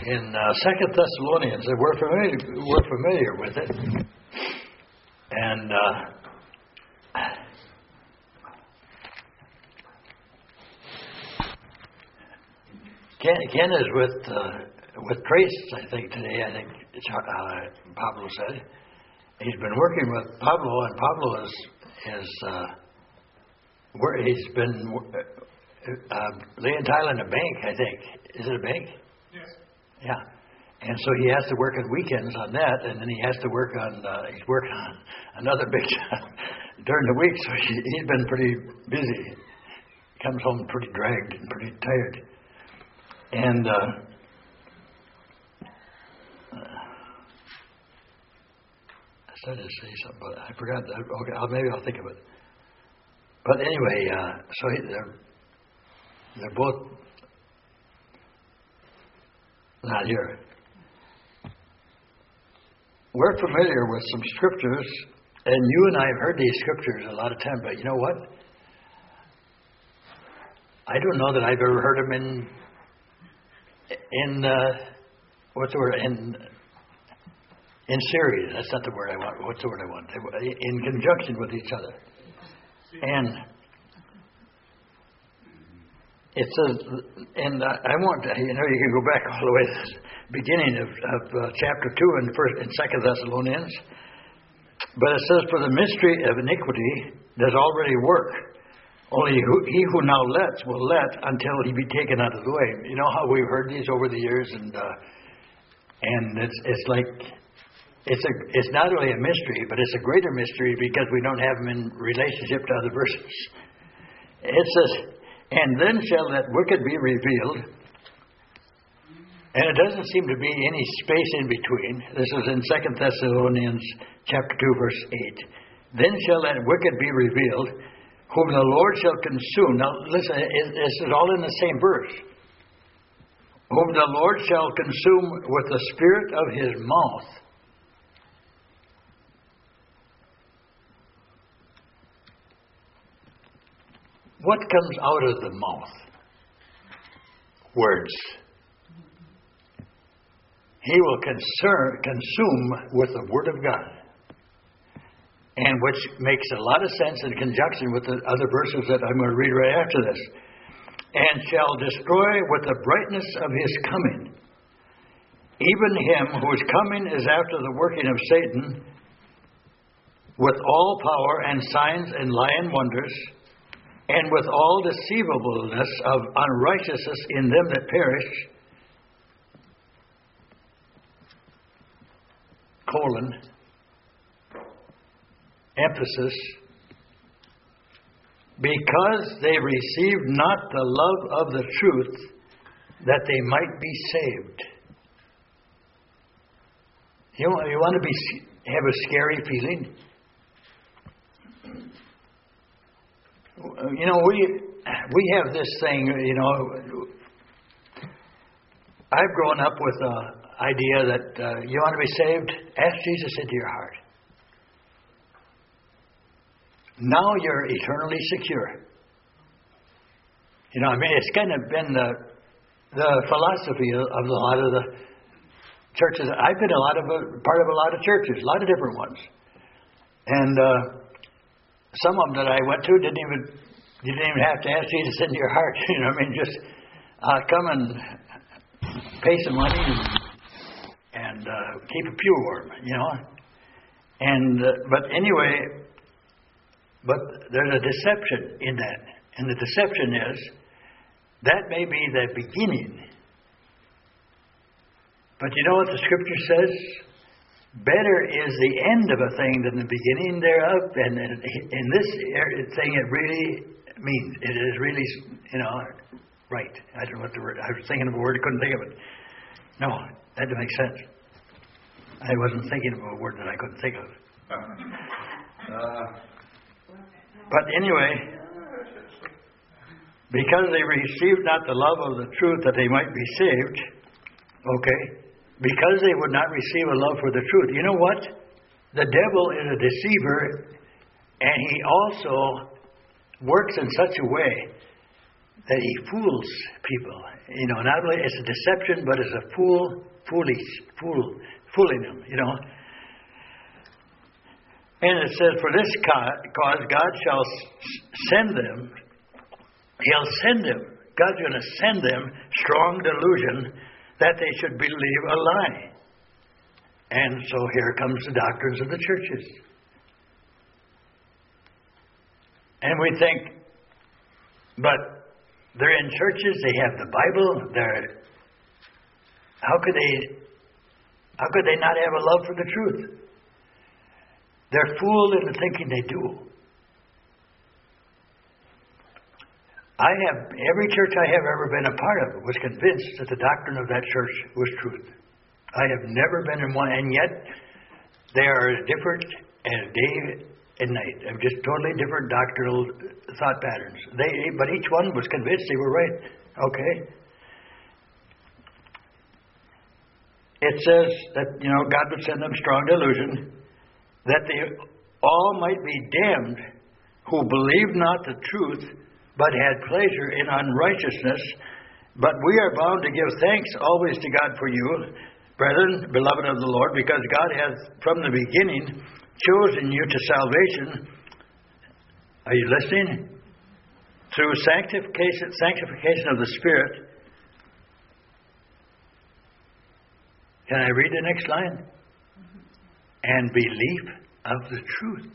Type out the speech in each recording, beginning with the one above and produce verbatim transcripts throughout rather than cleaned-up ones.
in uh, Second Thessalonians, and we're familiar, we're familiar with it. And uh, Ken, Ken is with uh, with Trace, I think, today. I think it's, uh, Pablo said. He's been working with Pablo, and Pablo is, is uh, where he's been uh, uh, laying tile in a bank, I think. Is it a bank? Yes. Yeah. And so he has to work on weekends on that, and then he has to work on, uh, he's working on another big job during the week, so he, he's been pretty busy. Comes home pretty dragged and pretty tired. And uh, I started to say something, but I forgot. That. Okay, I'll, maybe I'll think of it. But anyway, uh, so he, they're, they're both not here. We're familiar with some scriptures, and you and I have heard these scriptures a lot of times, but you know what? I don't know that I've ever heard them in, in uh, what's the word, in, in series. That's not the word I want. What's the word I want? In conjunction with each other. And it says, and I want to, you know, you can go back all the way to the beginning of, of uh, chapter two in first and second Thessalonians. But it says, for the mystery of iniquity does already work. Only who, he who now lets will let until he be taken out of the way. You know how we've heard these over the years, and uh, and it's it's like it's a it's not only a mystery, but it's a greater mystery because we don't have them in relationship to other verses. It says, and then shall that wicked be revealed. And it doesn't seem to be any space in between. This is in Second Thessalonians chapter two, verse eight. Then shall that wicked be revealed, whom the Lord shall consume. Now listen, this is all in the same verse. Whom the Lord shall consume with the spirit of his mouth. What comes out of the mouth? Words. He will concern, consume with the Word of God. And which makes a lot of sense in conjunction with the other verses that I'm going to read right after this. And shall destroy with the brightness of his coming. Even him whose coming is after the working of Satan, with all power and signs and lying wonders, and with all deceivableness of unrighteousness in them that perish, colon, emphasis, because they received not the love of the truth, that they might be saved. You know, you want to be have a scary feeling? You know, we we have this thing, you know, I've grown up with the idea that uh, you want to be saved, ask Jesus into your heart. Now you're eternally secure. You know, I mean, it's kind of been the the philosophy of, of a lot of the churches. I've been a lot of a, part of a lot of churches, a lot of different ones, and uh, some of them that I went to didn't even you didn't even have to ask Jesus into your heart. You know, I mean, just uh, come and pay some money and, and uh, keep a pew warm. You know, and uh, but anyway. But there's a deception in that. And the deception is, that may be the beginning. But you know what the Scripture says? Better is the end of a thing than the beginning thereof. And in this thing, it really means, it is really, you know, right. I don't know what the word, I was thinking of a word, I couldn't think of it. No, that didn't make sense. I wasn't thinking of a word that I couldn't think of. Uh... But anyway, because they received not the love of the truth that they might be saved, okay, because they would not receive a love for the truth. You know what? The devil is a deceiver, and he also works in such a way that he fools people. You know, not only it's a deception, but it's a fool, foolish, fool, fooling them, you know. And it says, for this cause God shall send them, he'll send them, God's going to send them strong delusion that they should believe a lie. And so here comes the doctrines of the churches. And we think, but they're in churches, they have the Bible, they're, how could they, how could they not have a love for the truth? They're fooled into thinking they do. I have, every church I have ever been a part of was convinced that the doctrine of that church was truth. I have never been in one, and yet they are as different as day and night. Of just totally different doctrinal thought patterns. They, but each one was convinced they were right. Okay. It says that, you know, God would send them strong delusion, that they all might be damned who believed not the truth, but had pleasure in unrighteousness. But we are bound to give thanks always to God for you, brethren, beloved of the Lord, because God hath from the beginning chosen you to salvation. Are you listening? Through sanctification, sanctification of the Spirit. Can I read the next line? And belief of the truth.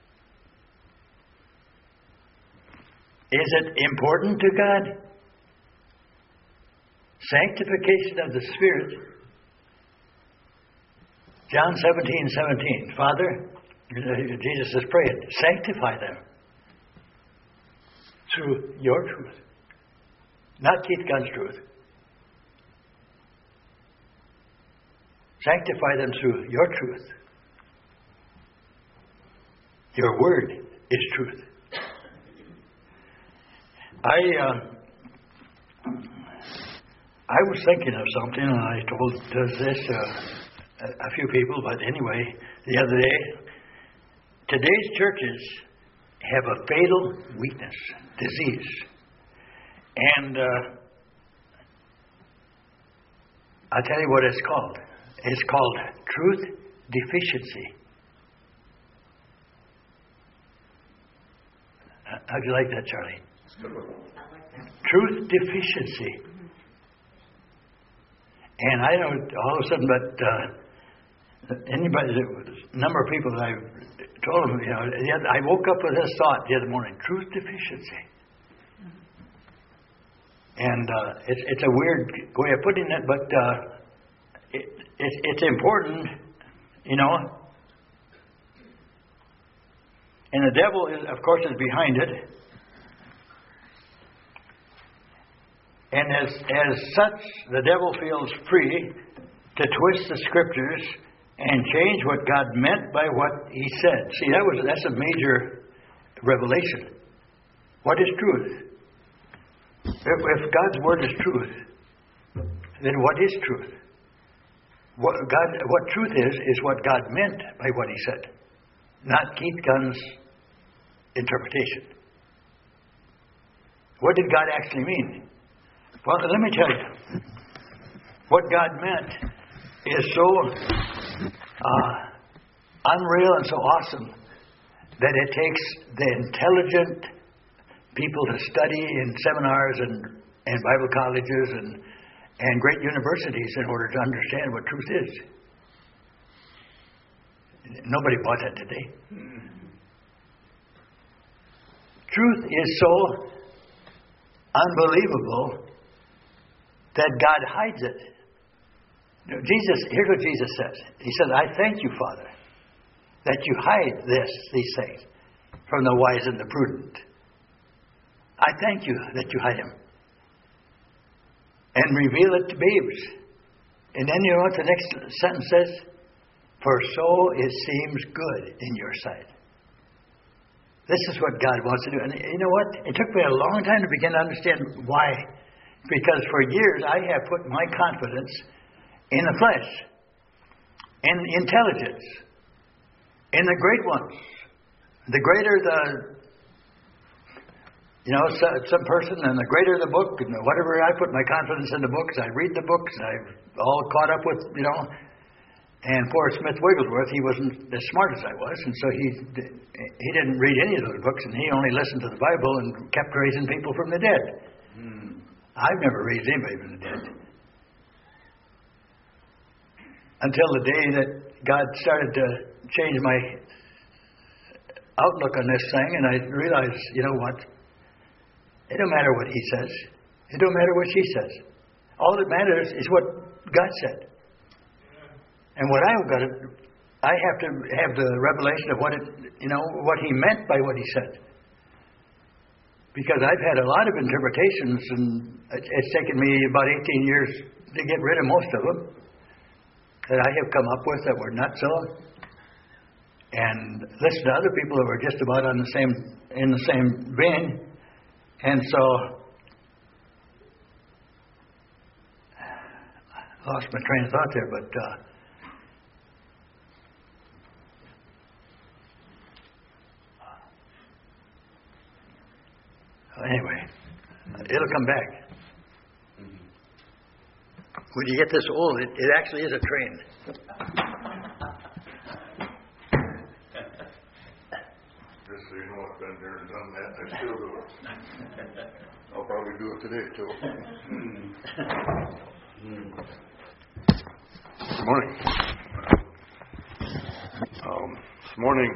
Is it important to God? Sanctification of the Spirit. John seventeen seventeen. Father, Jesus is praying, sanctify them through your truth. Not Keith Gunn's truth. Sanctify them through your truth. Your word is truth. I uh, I was thinking of something, and I told this uh, a few people, but anyway, the other day, today's churches have a fatal weakness, disease. And uh, I'll tell you what it's called. It's called truth deficiency. How'd you like that, Charlie? Truth deficiency. And I don't, all of a sudden, but uh, anybody, the number of people that I've told them, you know, I woke up with this thought the other morning, truth deficiency. And uh, it's, it's a weird way of putting it, but uh, it, it, it's important, you know. And the devil, is, of course, is behind it. And as, as such, the devil feels free to twist the scriptures and change what God meant by what he said. See, that was that's a major revelation. What is truth? If, if God's word is truth, then what is truth? What God, what truth is, is what God meant by what he said, not Keith Gunn's interpretation. What did God actually mean? Well, let me tell you. What God meant is so uh, unreal and so awesome that it takes the intelligent people to study in seminars and, and Bible colleges and, and great universities in order to understand what truth is. Nobody bought that today. Truth is so unbelievable that God hides it. You know, Jesus, here's what Jesus says. He says, I thank you, Father, that you hide this, these things from the wise and the prudent. I thank you that you hide them. And reveal it to babes. And then you know what the next sentence says? For so it seems good in your sight. This is what God wants to do. And you know what? It took me a long time to begin to understand why. Because for years I have put my confidence in the flesh, in intelligence, in the great ones. The greater the You know, so, some person, and the greater the book, and whatever I put my confidence in the books, I read the books, and I'm all caught up with, you know. And poor Smith Wigglesworth, he wasn't as smart as I was, and so he he didn't read any of those books, and he only listened to the Bible and kept raising people from the dead. Hmm. I've never raised anybody from the dead. Until the day that God started to change my outlook on this thing, and I realized, you know what? It don't matter what he says. It don't matter what she says. All that matters is what God said. And what I've got to, I have to have the revelation of what it, you know, what he meant by what he said. Because I've had a lot of interpretations, and it's taken me about eighteen years to get rid of most of them that I have come up with that were not so. And listen to other people that were just about on the same, in the same vein. And so, I lost my train of thought there, but uh, anyway, it'll come back. When you get this old, it, it actually is a train. Just so you know, I've been there and done that, and I still do it. I'll probably do it today, too. Good morning. Um, this morning,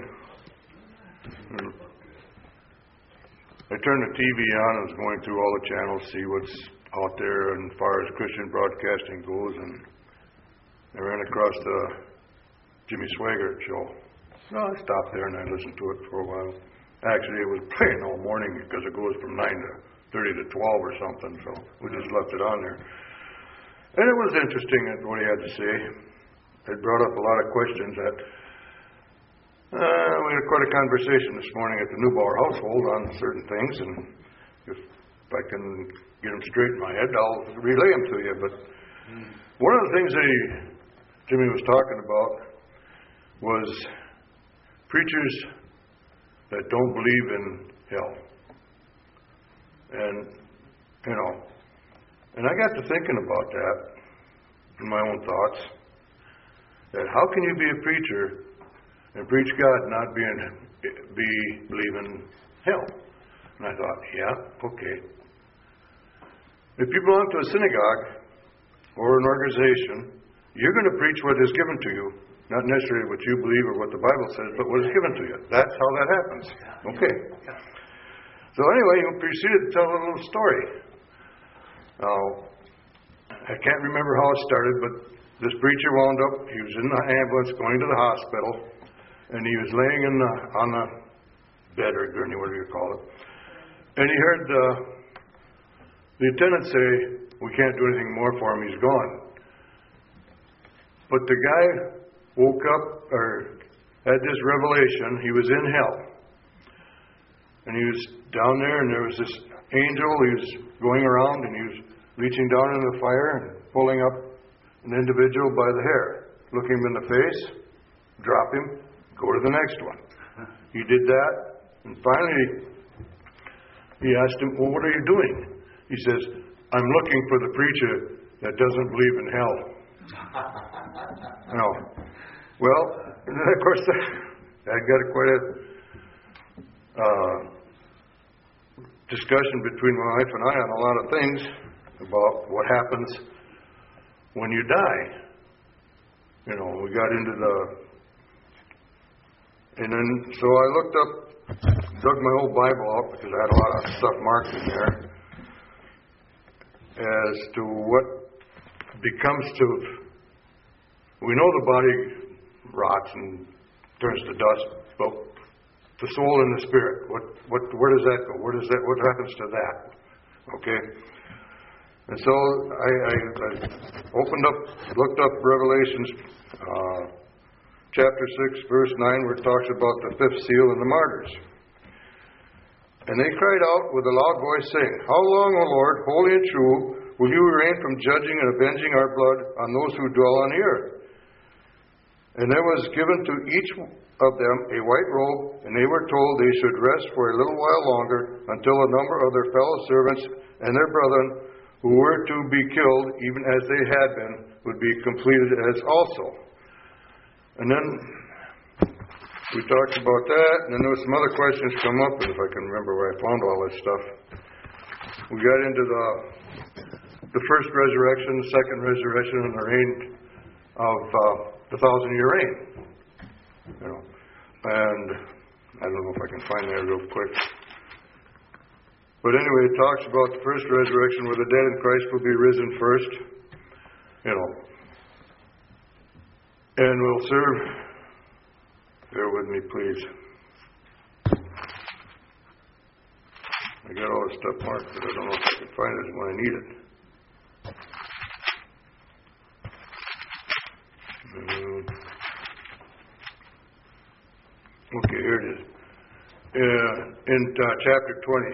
I turned the T V on and was going through all the channels, see what's out there as far as Christian broadcasting goes, and I ran across the Jimmy Swaggart show. So I stopped there and I listened to it for a while. Actually, it was playing all morning because it goes from nine to thirty to twelve or something, so we just left it on there. And it was interesting what he had to say. It brought up a lot of questions that uh, we had quite a conversation this morning at the Neubauer household on certain things, and if I can get them straight in my head, I'll relay them to you. But mm. one of the things that he, Jimmy was talking about was preachers that don't believe in hell. And, you know, and I got to thinking about that in my own thoughts, that how can you be a preacher and preach God not being, be believing hell? And I thought, yeah, okay. If you belong to a synagogue or an organization, you're going to preach what is given to you, not necessarily what you believe or what the Bible says, but what is given to you. That's how that happens. Okay. So anyway, he proceeded to tell a little story. Now, I can't remember how it started, but this preacher wound up, he was in the ambulance going to the hospital, and he was laying in the, on the bed or gurney, whatever you call it, and he heard the The attendant say, we can't do anything more for him, he's gone. But the guy woke up, or had this revelation, he was in hell. And he was down there, and there was this angel, he was going around, and he was reaching down into the fire, and pulling up an individual by the hair, looking him in the face, drop him, go to the next one. He did that, and finally, he asked him, well, what are you doing? He says, I'm looking for the preacher that doesn't believe in hell. No. Well, and then of course, that got quite a uh, discussion between my wife and I on a lot of things about what happens when you die. You know, we got into the... And then, so I looked up, dug my old Bible out because I had a lot of stuff marked in there, as to what becomes to, we know the body rots and turns to dust, but the soul and the spirit, what, what, where does that go? Where does that, what happens to that? Okay? And so I, I, I opened up, looked up Revelations uh, chapter six, verse nine, where it talks about the fifth seal and the martyrs. And they cried out with a loud voice, saying, How long, O Lord, holy and true, will you refrain from judging and avenging our blood on those who dwell on the earth? And there was given to each of them a white robe, and they were told they should rest for a little while longer until a number of their fellow servants and their brethren who were to be killed, even as they had been, would be completed as also. And then we talked about that, and then there was some other questions come up, and if I can remember where I found all this stuff. We got into the the first resurrection, the second resurrection, and the reign of uh, the thousand-year reign. You know, and I don't know if I can find that real quick. But anyway, it talks about the first resurrection where the dead in Christ will be risen first. You know, and will serve. Bear with me, please. I got all this stuff marked, but I don't know if I can find it when I need it. Um, okay, here it is. Uh, in uh, chapter twenty,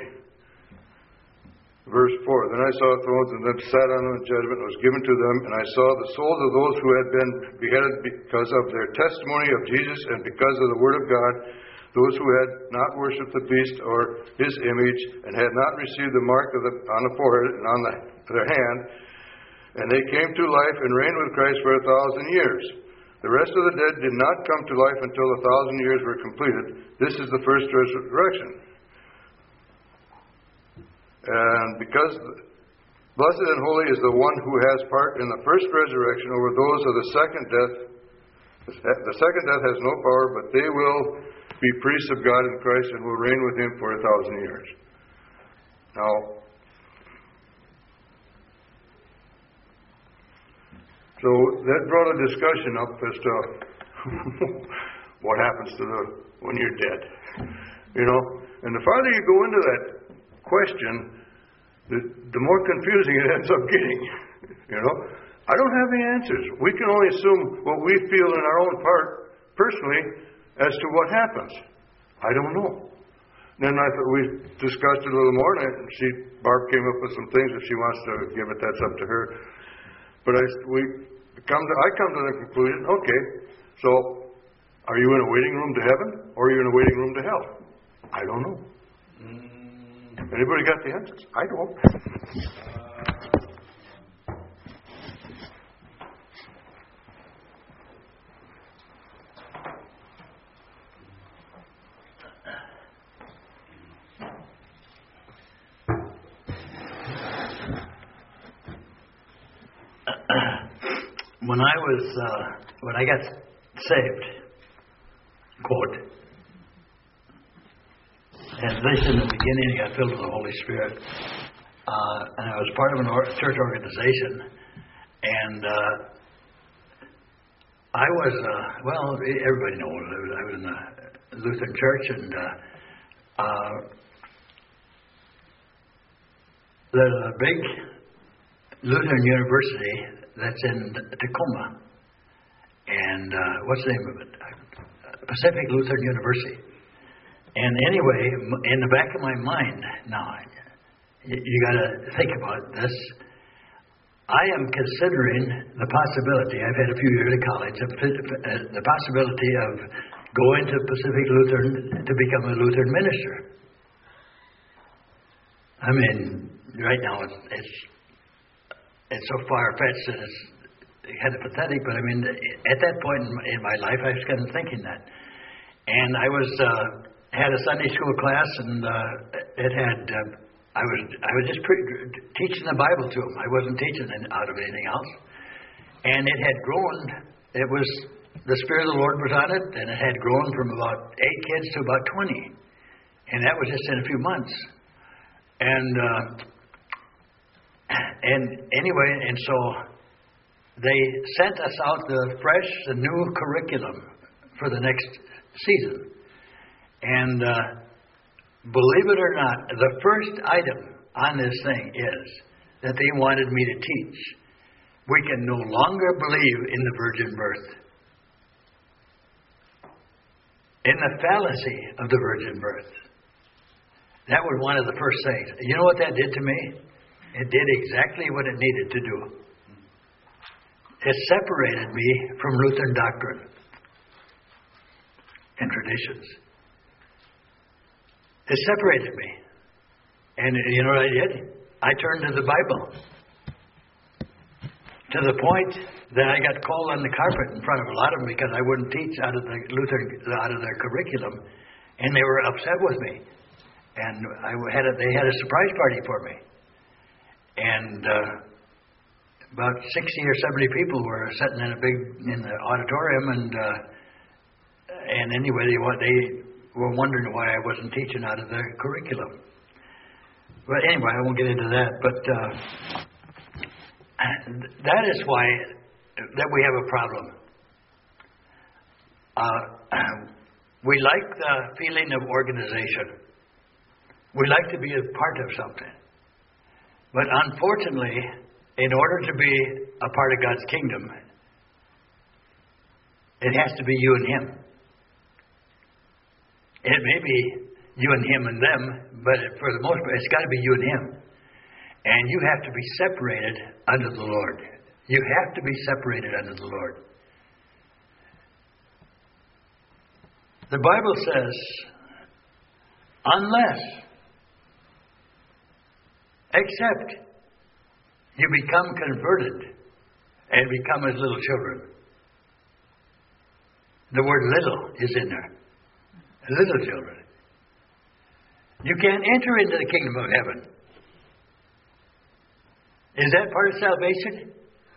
verse four. Then I saw thrones, and them sat on them, and judgment was given to them. And I saw the souls of those who had been beheaded because of their testimony of Jesus and because of the word of God, those who had not worshipped the beast or his image, and had not received the mark of the, on the forehead and on the, their hand. And they came to life and reigned with Christ for a thousand years. The rest of the dead did not come to life until the thousand years were completed. This is the first resurrection. And because blessed and holy is the one who has part in the first resurrection over those of the second death. The second death has no power, but they will be priests of God in Christ and will reign with him for a thousand years. Now, so that brought a discussion up as to what happens to the when you're dead. You know, and the farther you go into that question, the, the more confusing it ends up getting. You know, I don't have the answers. We can only assume what we feel in our own part, personally, as to what happens. I don't know. Then I thought we discussed it a little more, and she, Barb came up with some things. If she wants to give it, that's up to her. But I, we come to, I come to the conclusion, okay, so are you in a waiting room to heaven, or are you in a waiting room to hell? I don't know. Anybody got the answers? I don't. When I was, uh, when I got saved, quote, at least in the beginning, I got filled with the Holy Spirit, uh, and I was part of a or- church organization, and uh, I was, uh, well, everybody knows, I was, I was in a Lutheran church, and uh, uh, there's a big Lutheran university that's in Tacoma, and uh, what's the name of it? Pacific Lutheran University. And anyway, in the back of my mind, now, you, you got to think about this. I am considering the possibility, I've had a few years of college, of, uh, the possibility of going to Pacific Lutheran to become a Lutheran minister. I mean, right now it's, it's It's so far-fetched that it's kind of pathetic, but I mean, at that point in my life, I was kind of thinking that. And I was uh, had a Sunday school class, and uh, it had uh, I was I was just pre- teaching the Bible to them. I wasn't teaching it out of anything else. And it had grown. It was the Spirit of the Lord was on it, and it had grown from about eight kids to about twenty, and that was just in a few months. And uh, And anyway, and so they sent us out the fresh, the new curriculum for the next season. And uh, believe it or not, the first item on this thing is that they wanted me to teach. We can no longer believe in the virgin birth, in the fallacy of the virgin birth. That was one of the first things. You know what that did to me? It did exactly what it needed to do. It separated me from Lutheran doctrine. and traditions. It separated me. And you know what I did? I turned to the Bible. To the point that I got called on the carpet in front of a lot of them because I wouldn't teach out of the Lutheran, out of their curriculum. And they were upset with me. And I had a, they had a surprise party for me. And uh, about sixty or seventy people were sitting in a big, in the auditorium. And uh, and anyway, they, they were wondering why I wasn't teaching out of their curriculum. But anyway, I won't get into that. But uh, that is why that we have a problem. Uh, we like the feeling of organization. We like to be a part of something. But unfortunately, in order to be a part of God's kingdom, it has to be you and Him. It may be you and Him and them, but for the most part, it's got to be you and Him. And you have to be separated unto the Lord. You have to be separated unto the Lord. The Bible says, unless, except you become converted and become as little children. The word little is in there. Little children. You can't enter into the kingdom of heaven. Is that part of salvation?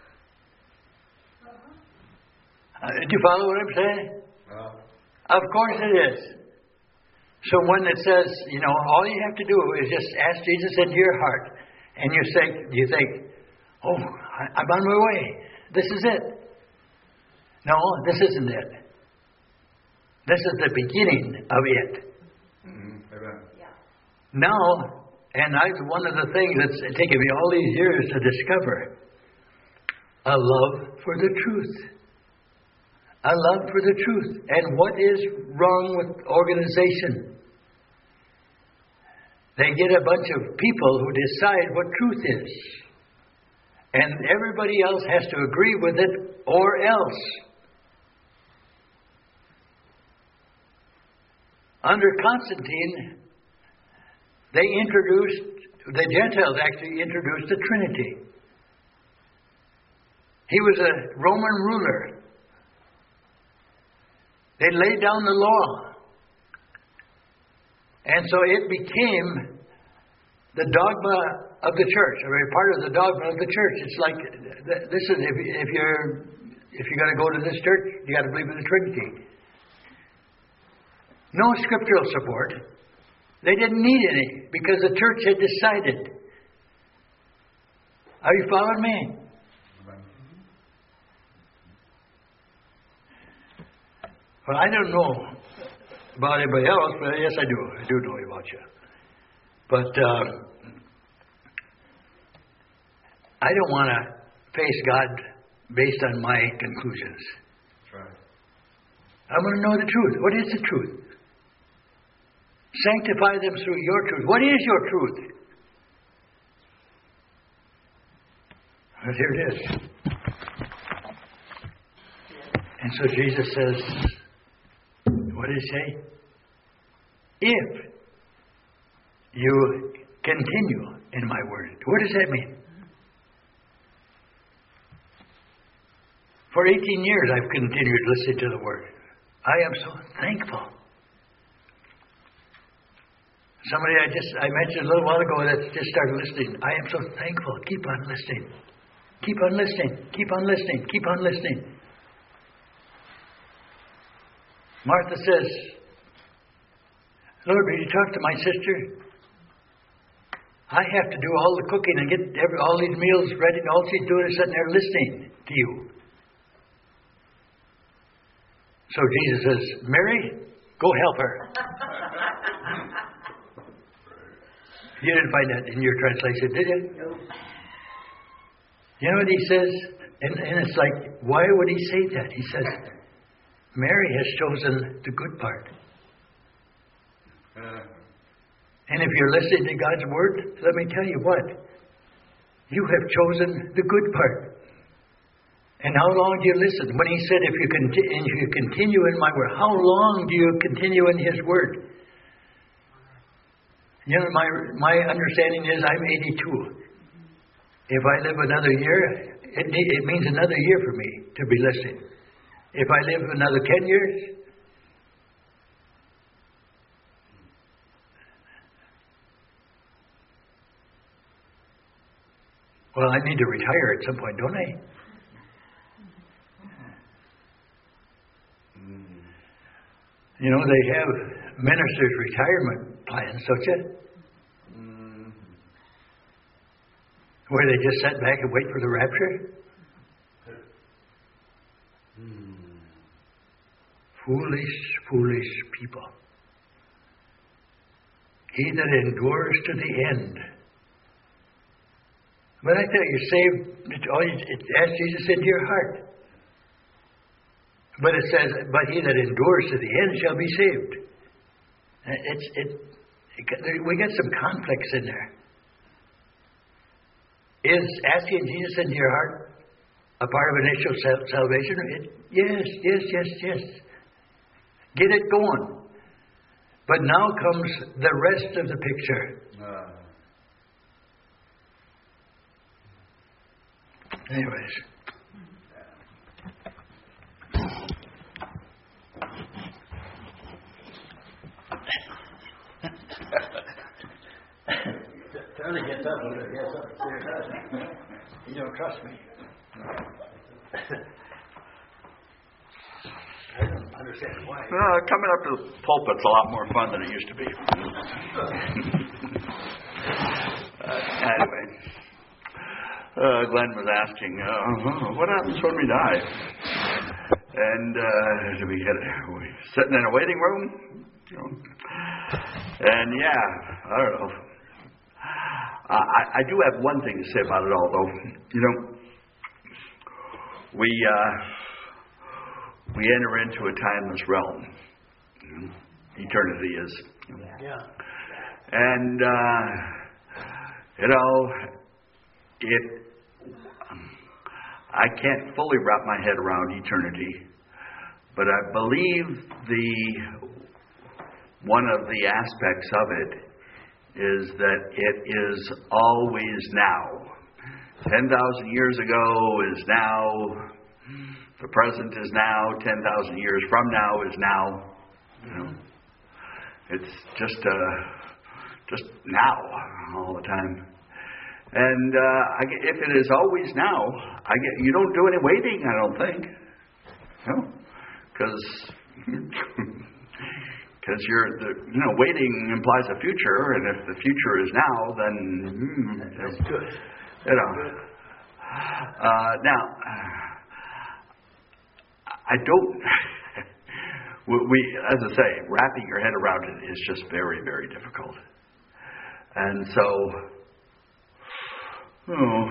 Uh, do you follow what I'm saying? Uh, Of course it is. So when it says, you know, all you have to do is just ask Jesus into your heart. And you say, you think, oh, I, I'm on my way. This is it. No, this isn't it. This is the beginning of it. mm-hmm. Amen. Yeah. Now, and I, one of the things that's taken me all these years to discover, a love for the truth. A love for the truth. And what is wrong with organization? They get a bunch of people who decide what truth is. And everybody else has to agree with it or else. Under Constantine, they introduced, the Gentiles actually introduced the Trinity. He was a Roman ruler. They laid down the law. And so it became the dogma of the church, or a part of the dogma of the church. It's like, this is, if, if you're if you're going to go to this church, you got to believe in the Trinity. No scriptural support. They didn't need any because the church had decided. Are you following me? Well, I don't know about anybody else, but yes, I do. I do know about you. But uh, I don't want to face God based on my conclusions. That's right. I want to know the truth. What is the truth? Sanctify them through your truth. What is your truth? Well, here it is. And so Jesus says, what did he say? If you continue in my word. What does that mean? For eighteen years I've continued listening to the word. I am so thankful. Somebody I just I mentioned a little while ago that just started listening. I am so thankful. Keep on listening. Keep on listening. Keep on listening. Keep on listening. Martha says, Lord, will you talk to my sister? I have to do all the cooking and get every, all these meals ready, and all she's doing is sitting there listening to you. So Jesus says, Mary, go help her. You didn't find that in your translation, did you? No. You know what he says? And, and it's like, why would he say that? He says, Mary has chosen the good part. Uh, And if you're listening to God's word, let me tell you what. You have chosen the good part. And how long do you listen? When he said, if you, conti- if you continue in my word, how long do you continue in his word? You know, my my understanding is I'm eighty-two. If I live another year, it, it means another year for me to be listening. If I live another ten years, well, I need to retire at some point, don't I? You know, they have ministers' retirement plans, don't you? Mm. Where they just sit back and wait for the rapture? Mm. Foolish, foolish people. He that endures to the end. But I tell you, saved, it's all, it asks Jesus into your heart. But it says, but he that endures to the end shall be saved. It's, it, it, we got some conflicts in there. Is asking Jesus into your heart a part of initial salvation? It, yes, yes, yes, yes. Get it going. But now comes the rest of the picture. Uh. Anyways. Charlie gets up when he gets up. You don't trust me. I don't understand why. Uh, coming up to the pulpit's a lot more fun than it used to be. uh, anyway, uh, Glenn was asking, uh, what happens when we die? And uh, do we get are we sitting in a waiting room? You know? And yeah, I don't know. Uh, I, I do have one thing to say about it all, though. You know, we uh, we enter into a timeless realm. You know, eternity is. You know. Yeah. And uh, you know, it. I can't fully wrap my head around eternity, but I believe the one of the aspects of it is that it is always now. ten thousand years ago is now. The present is now. ten thousand years from now is now. You know, it's just uh, just now all the time. And uh, I get, if it is always now, I get you don't do any waiting. I don't think. No, because. Because you're, the, you know, waiting implies a future, and if the future is now, then mm, that's good. You know. Uh, now, I don't. we, as I say, wrapping your head around it is just very, very difficult. And so, oh,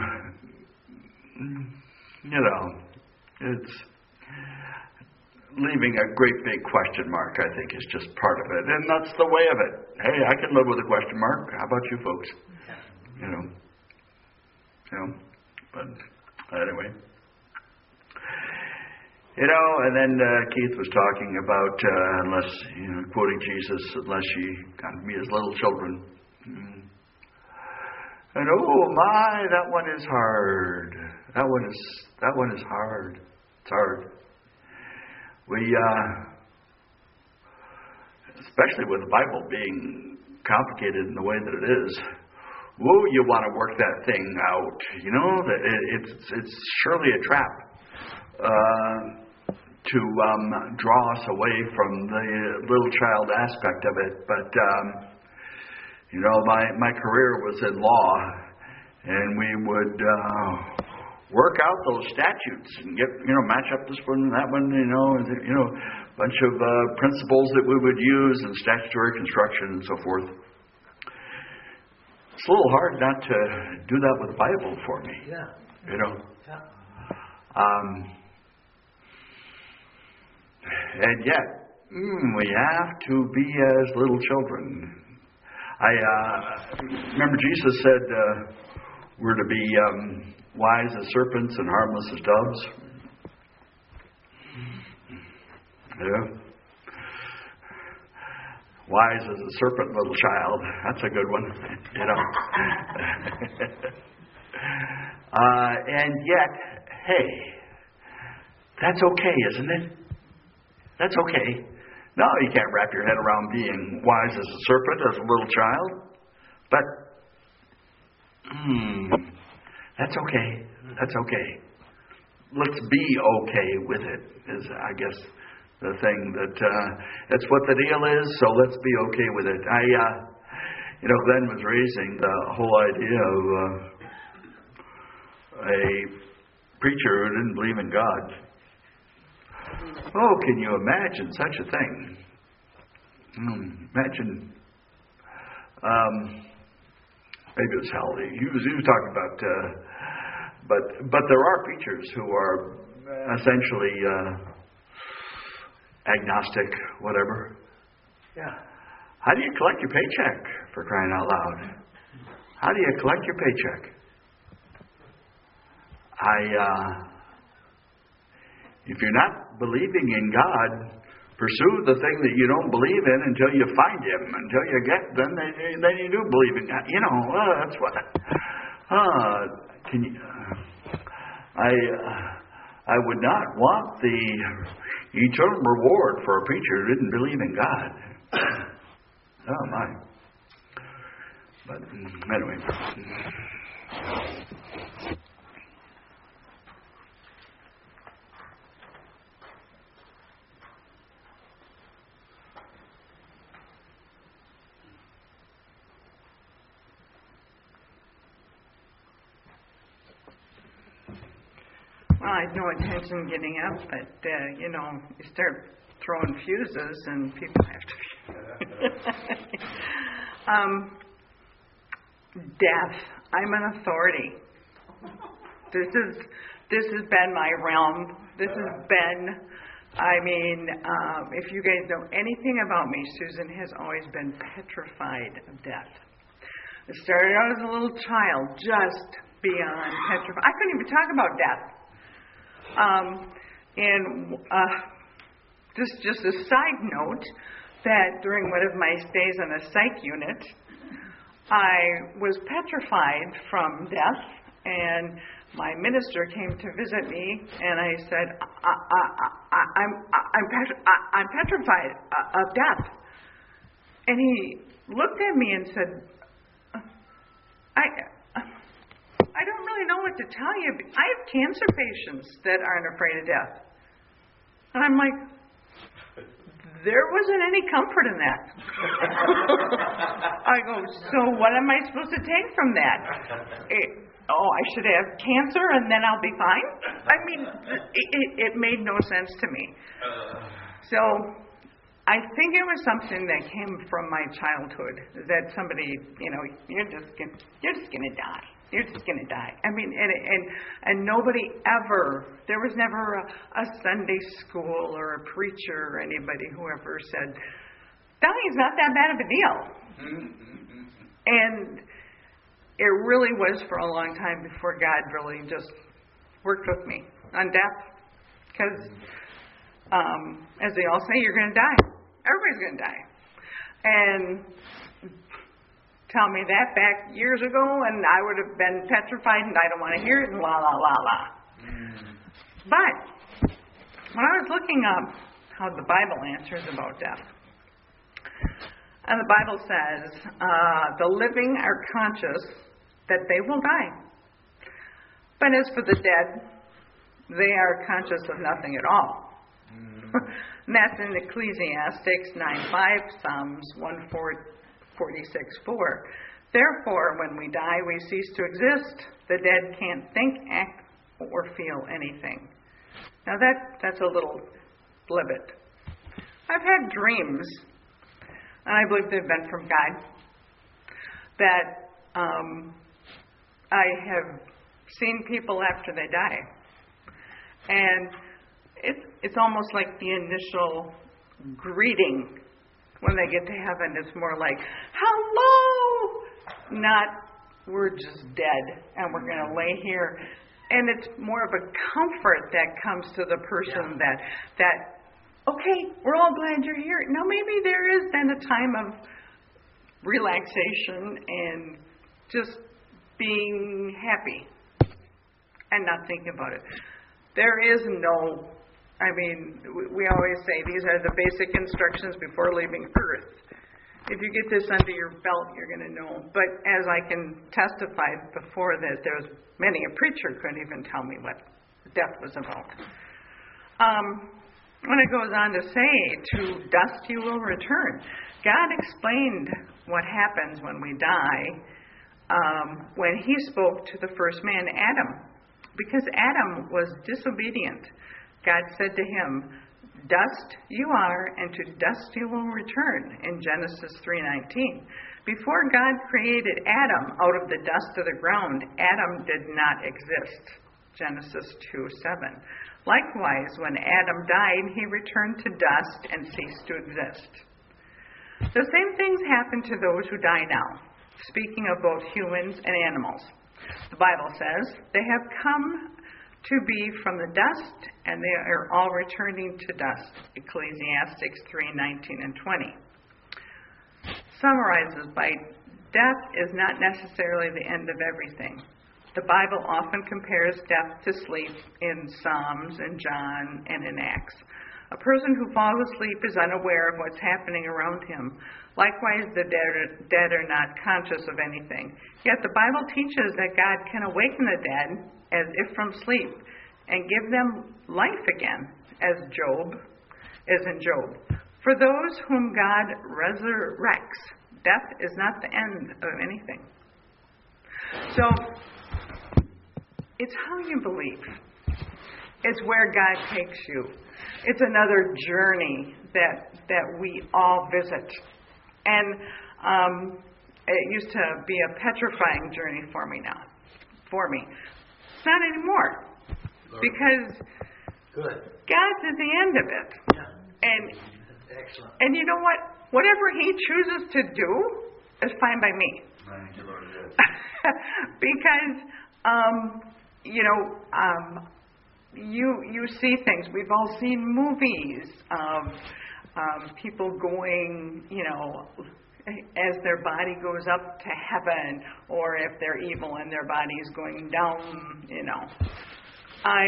you know, it's. Leaving a great big question mark, I think, is just part of it. And that's the way of it. Hey, I can live with a question mark. How about you folks? You know. You know. But anyway. You know, and then uh, Keith was talking about, uh, unless, you know, quoting Jesus, unless ye come to me as little children. Mm. And oh my, that one is hard. That one is, that one is hard. It's hard. We, uh, especially with the Bible being complicated in the way that it is, whoa, you want to work that thing out. You know, that it, it's it's surely a trap uh, to um, draw us away from the little child aspect of it. But um, you know, my my career was in law, and we would. Uh, Work out those statutes and get, you know, match up this one and that one, you know, and, you know, a bunch of uh, principles that we would use in statutory construction and so forth. It's a little hard not to do that with the Bible for me. Yeah. You know. Yeah. Um, and yet, mm, we have to be as little children. I uh, remember Jesus said uh, we're to be. Um, wise as serpents and harmless as doves. Yeah. Wise as a serpent, little child. That's a good one, you know. uh, and yet, hey, that's okay, isn't it? That's okay. No, you can't wrap your head around being wise as a serpent, as a little child. But, hmm, that's okay. That's okay. Let's be okay with it, is, I guess, the thing that, uh, that's what the deal is, so let's be okay with it. I, uh, you know, Glenn was raising the whole idea of uh, a preacher who didn't believe in God. Oh, can you imagine such a thing? Hmm, imagine, um, maybe it was Hal. He was, he was talking about, uh, but but there are preachers who are essentially uh, agnostic, whatever. Yeah. How do you collect your paycheck, for crying out loud? How do you collect your paycheck? I, uh, if you're not believing in God, pursue the thing that you don't believe in until you find Him. Until you get, then they, then you do believe in God. You know, uh, that's what. Uh, can you? Uh, I, uh, I would not want the eternal reward for a preacher who didn't believe in God. Oh my. But anyway. Well, I had no intention of getting up, but, uh, you know, you start throwing fuses and people have to... um, death. I'm an authority. This is this has been my realm. This has been, I mean, um, if you guys know anything about me, Susan has always been petrified of death. I started out as a little child, just beyond petrified. I couldn't even talk about death. Um, and uh, just just a side note that during one of my stays on a psych unit, I was petrified from death, and my minister came to visit me, and I said, I, I, I, I'm I'm petri- I, I'm petrified of death. And he looked at me and said, I. I don't really know what to tell you. I have cancer patients that aren't afraid of death. And I'm like, there wasn't any comfort in that. I go, so what am I supposed to take from that? It, oh, I should have cancer and then I'll be fine? I mean, it, it, it made no sense to me. So I think it was something that came from my childhood, that somebody, you know, you're just gonna, you're just going to die. You're just going to die. I mean, and and and nobody ever, there was never a, a Sunday school or a preacher or anybody who ever said, dying's not that bad of a deal. And it really was for a long time before God really just worked with me on death. Because, um, as they all say, you're going to die. Everybody's going to die. And tell me that back years ago, and I would have been petrified, and I don't want to hear it, and la, la, la, la. Mm. But when I was looking up how the Bible answers about death, and the Bible says, uh, the living are conscious that they will die. But as for the dead, they are conscious of nothing at all. Mm. And that's in Ecclesiastes nine five, Psalms one forty-six four. Therefore, when we die, we cease to exist. The dead can't think, act, or feel anything. Now that that's a little blibbit. I've had dreams, and I believe they've been from God, that um, I have seen people after they die. And it's, it's almost like the initial greeting. When they get to heaven, it's more like, hello! Not, we're just dead, and we're going to lay here. And it's more of a comfort that comes to the person, yeah. that that okay, we're all glad you're here. Now maybe there is then a time of relaxation and just being happy and not thinking about it. There is no, I mean, we always say these are the basic instructions before leaving Earth. If you get this under your belt, you're going to know. But as I can testify before that, there's many a preacher couldn't even tell me what death was about. Um, when it goes on to say, to dust you will return. God explained what happens when we die um, when he spoke to the first man, Adam. Because Adam was disobedient. God said to him, dust you are, and to dust you will return, in Genesis three nineteen. Before God created Adam out of the dust of the ground, Adam did not exist, Genesis two seven. Likewise, when Adam died, he returned to dust and ceased to exist. The same things happen to those who die now, speaking of both humans and animals. The Bible says, they have come to be from the dust, and they are all returning to dust. Ecclesiastes three nineteen and twenty. Summarizes by, death is not necessarily the end of everything. The Bible often compares death to sleep in Psalms and John and in Acts. A person who falls asleep is unaware of what's happening around him. Likewise, the dead, dead are not conscious of anything. Yet the Bible teaches that God can awaken the dead as if from sleep and give them life again, as Job is in Job. For those whom God resurrects, death is not the end of anything. So, it's how you believe. It's where God takes you. It's another journey that that we all visit. And um, it used to be a petrifying journey for me now. For me. It's not anymore. Because Good. God's at the end of it. Yeah. And Excellent. and you know what? Whatever he chooses to do is fine by me. Thank you, Lord. Yes. Because um, you know, um, you you see things. We've all seen movies of um, people going, you know, as their body goes up to heaven, or if they're evil and their body is going down, you know. I,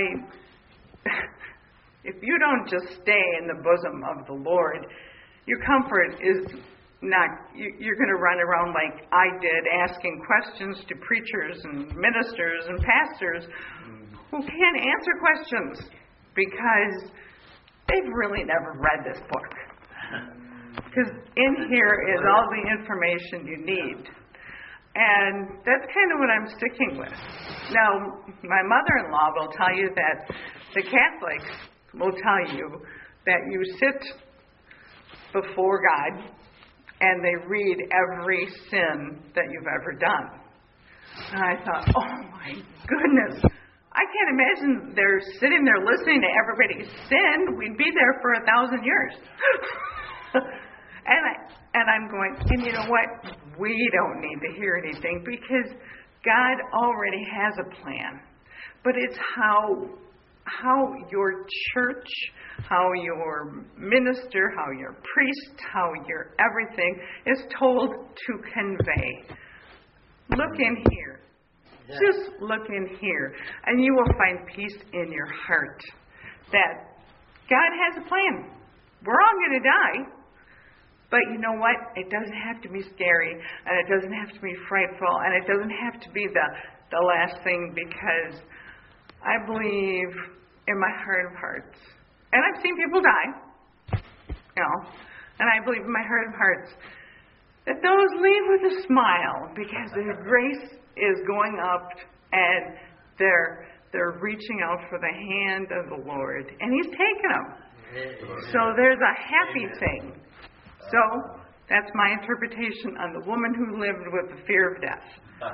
if you don't just stay in the bosom of the Lord, your comfort is not, you, you're going to run around like I did, asking questions to preachers and ministers and pastors who can't answer questions because they've really never read this book. Because in here is all the information you need. And that's kind of what I'm sticking with. Now, my mother-in-law will tell you that the Catholics will tell you that you sit before God and they read every sin that you've ever done. And I thought, oh my goodness, I can't imagine they're sitting there listening to everybody's sin. We'd be there for a thousand years. and I, and I'm going, and you know what? We don't need to hear anything because God already has a plan. But it's how how your church, how your minister, how your priest, how your everything is told to convey. Look in here. Yes. Just look in here, and you will find peace in your heart that God has a plan. We're all going to die. But you know what? It doesn't have to be scary, and it doesn't have to be frightful, and it doesn't have to be the, the last thing, because I believe in my heart of hearts, and I've seen people die, you know, and I believe in my heart of hearts that those leave with a smile, because the grace is going up, and they're they're reaching out for the hand of the Lord, and He's taking them. So there's a happy thing. So, that's my interpretation on the woman who lived with the fear of death.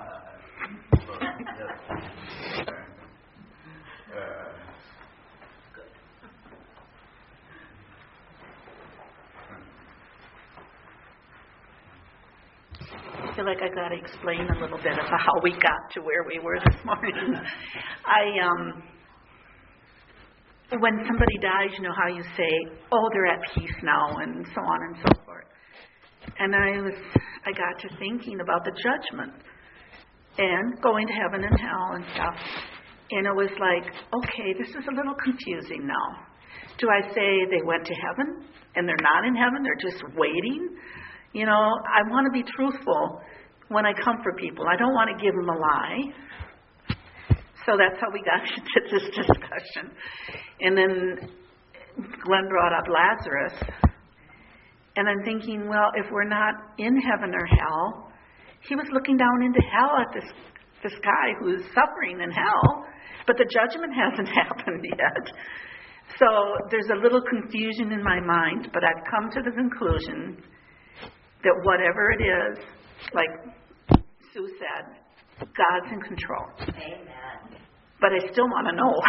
I feel like I got to explain a little bit about how we got to where we were this morning. I um, when somebody dies, you know how you say, oh, they're at peace now, and so on and so forth. And I was, I got to thinking about the judgment and going to heaven and hell and stuff. And it was like, okay, this is a little confusing now. Do I say they went to heaven and they're not in heaven, they're just waiting? You know, I want to be truthful when I comfort people. I don't want to give them a lie. So that's how we got into this discussion. And then Glenn brought up Lazarus. And I'm thinking, well, if we're not in heaven or hell, he was looking down into hell at this this guy who's suffering in hell, but the judgment hasn't happened yet. So there's a little confusion in my mind, but I've come to the conclusion that whatever it is, like Sue said, God's in control. Amen. But I still want to know.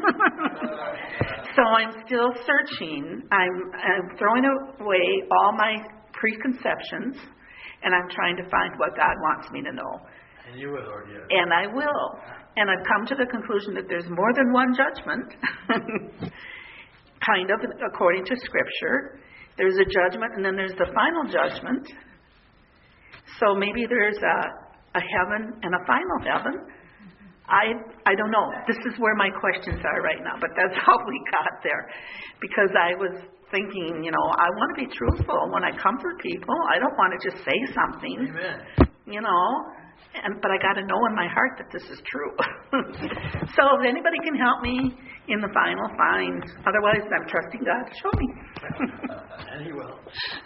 So I'm still searching. I'm, I'm throwing away all my preconceptions, and I'm trying to find what God wants me to know. And you will, Lord, yes. And I will. And I've come to the conclusion that there's more than one judgment, kind of, according to Scripture. There's a judgment, and then there's the final judgment. So maybe there's a, a heaven and a final heaven. I I don't know. This is where my questions are right now, but that's how we got there. Because I was thinking, you know, I want to be truthful when I comfort people. I don't want to just say something. Amen. You know, and but I got to know in my heart that this is true. So if anybody can help me in the final, fine. Otherwise, I'm trusting God to show me. And He will.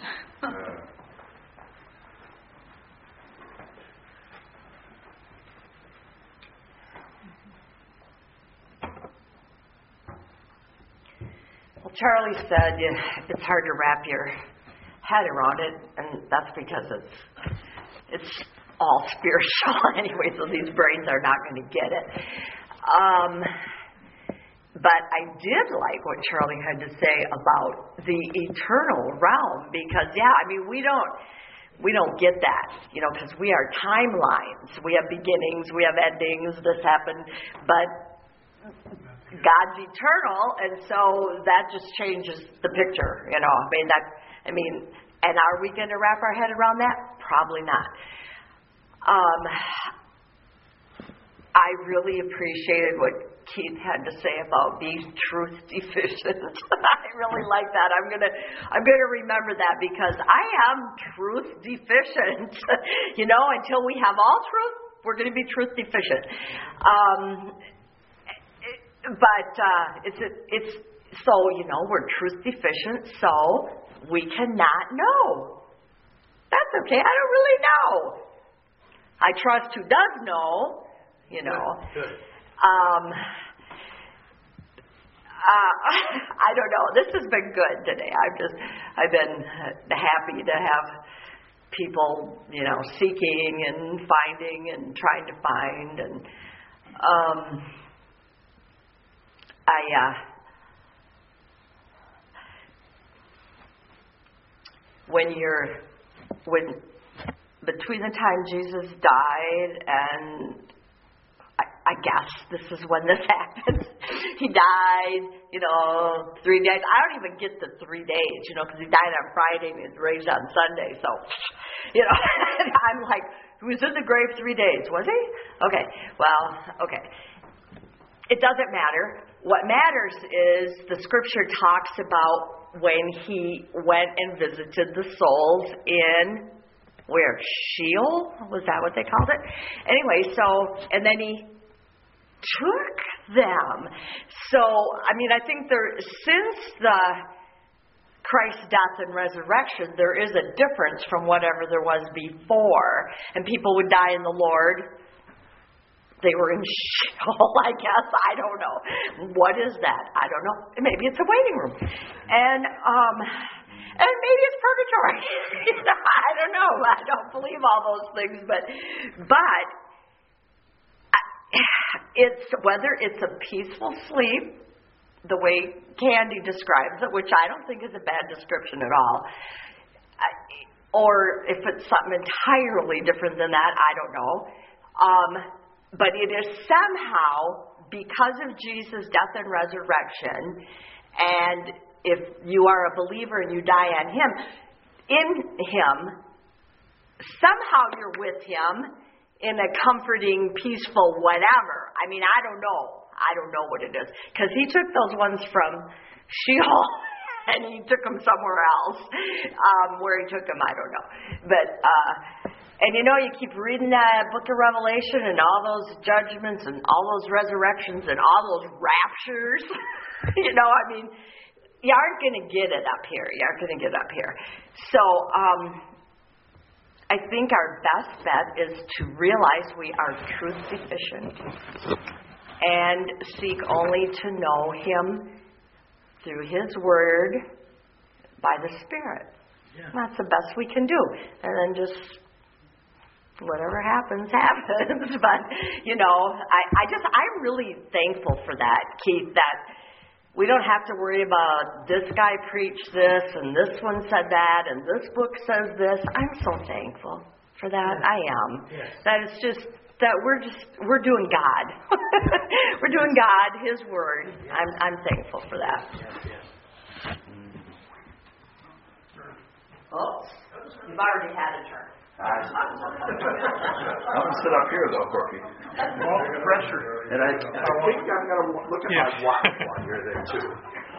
Well, Charlie said it's hard to wrap your head around it, and that's because it's it's all spiritual anyway, so these brains are not going to get it. Um, but I did like what Charlie had to say about the eternal realm, because, yeah, I mean, we don't we don't get that, you know, because we are timelines. We have beginnings, we have endings, this happened, but God's eternal, and so that just changes the picture, you know. I mean, that, I mean, and are we going to wrap our head around that? Probably not. Um, I really appreciated what Keith had to say about being truth deficient. I really like that. I'm gonna, I'm gonna remember that, because I am truth deficient. You know, until we have all truth, we're going to be truth deficient. Um, But uh, it's it's so, you know, we're truth deficient, so we cannot know. That's okay. I don't really know. I trust who does know, you know. Good. Um, uh, I don't know. This has been good today. I've just I've been happy to have people, you know, seeking and finding and trying to find, and um. I, uh, when you're, when, between the time Jesus died and, I, I guess this is when this happens, he died, you know, three days, I don't even get the three days, you know, because he died on Friday and he was raised on Sunday, so, you know, I'm like, he was in the grave three days, was he? Okay, well, okay. It doesn't matter. What matters is the Scripture talks about when he went and visited the souls in, where? Sheol? Was that what they called it? Anyway, so, and then he took them. So, I mean, I think there, since the Christ's death and resurrection, there is a difference from whatever there was before. And people would die in the Lord. They were in Sheol, I guess. I don't know. What is that? I don't know. Maybe it's a waiting room. And um, and maybe it's purgatory. You know, I don't know. I don't believe all those things. But, but it's whether it's a peaceful sleep, the way Candy describes it, which I don't think is a bad description at all, or if it's something entirely different than that, I don't know. Um, But it is somehow because of Jesus' death and resurrection, and if you are a believer and you die on Him, in Him, somehow you're with Him in a comforting, peaceful whatever. I mean, I don't know. I don't know what it is. Because He took those ones from Sheol and He took them somewhere else. Um, where He took them, I don't know. But, uh, and you know, you keep reading that book of Revelation and all those judgments and all those resurrections and all those raptures. You know, I mean, you aren't going to get it up here. You aren't going to get it up here. So, um, I think our best bet is to realize we are truth deficient and seek only to know Him through His Word by the Spirit. Yeah. That's the best we can do. And then just whatever happens, happens. But, you know, I, I just, I'm really thankful for that, Keith, that we don't have to worry about this guy preached this and this one said that and this book says this. I'm so thankful for that. Yes. I am. Yes. That it's just that we're just we're doing God. We're doing God, His Word. Yes. I'm I'm thankful for that. Yes, yes. Oh, you've already had a turn. I'm going to sit up here, though, Corky. Well, pressure. And I, and I think I'm going to look at yeah. my watch while you're there, too.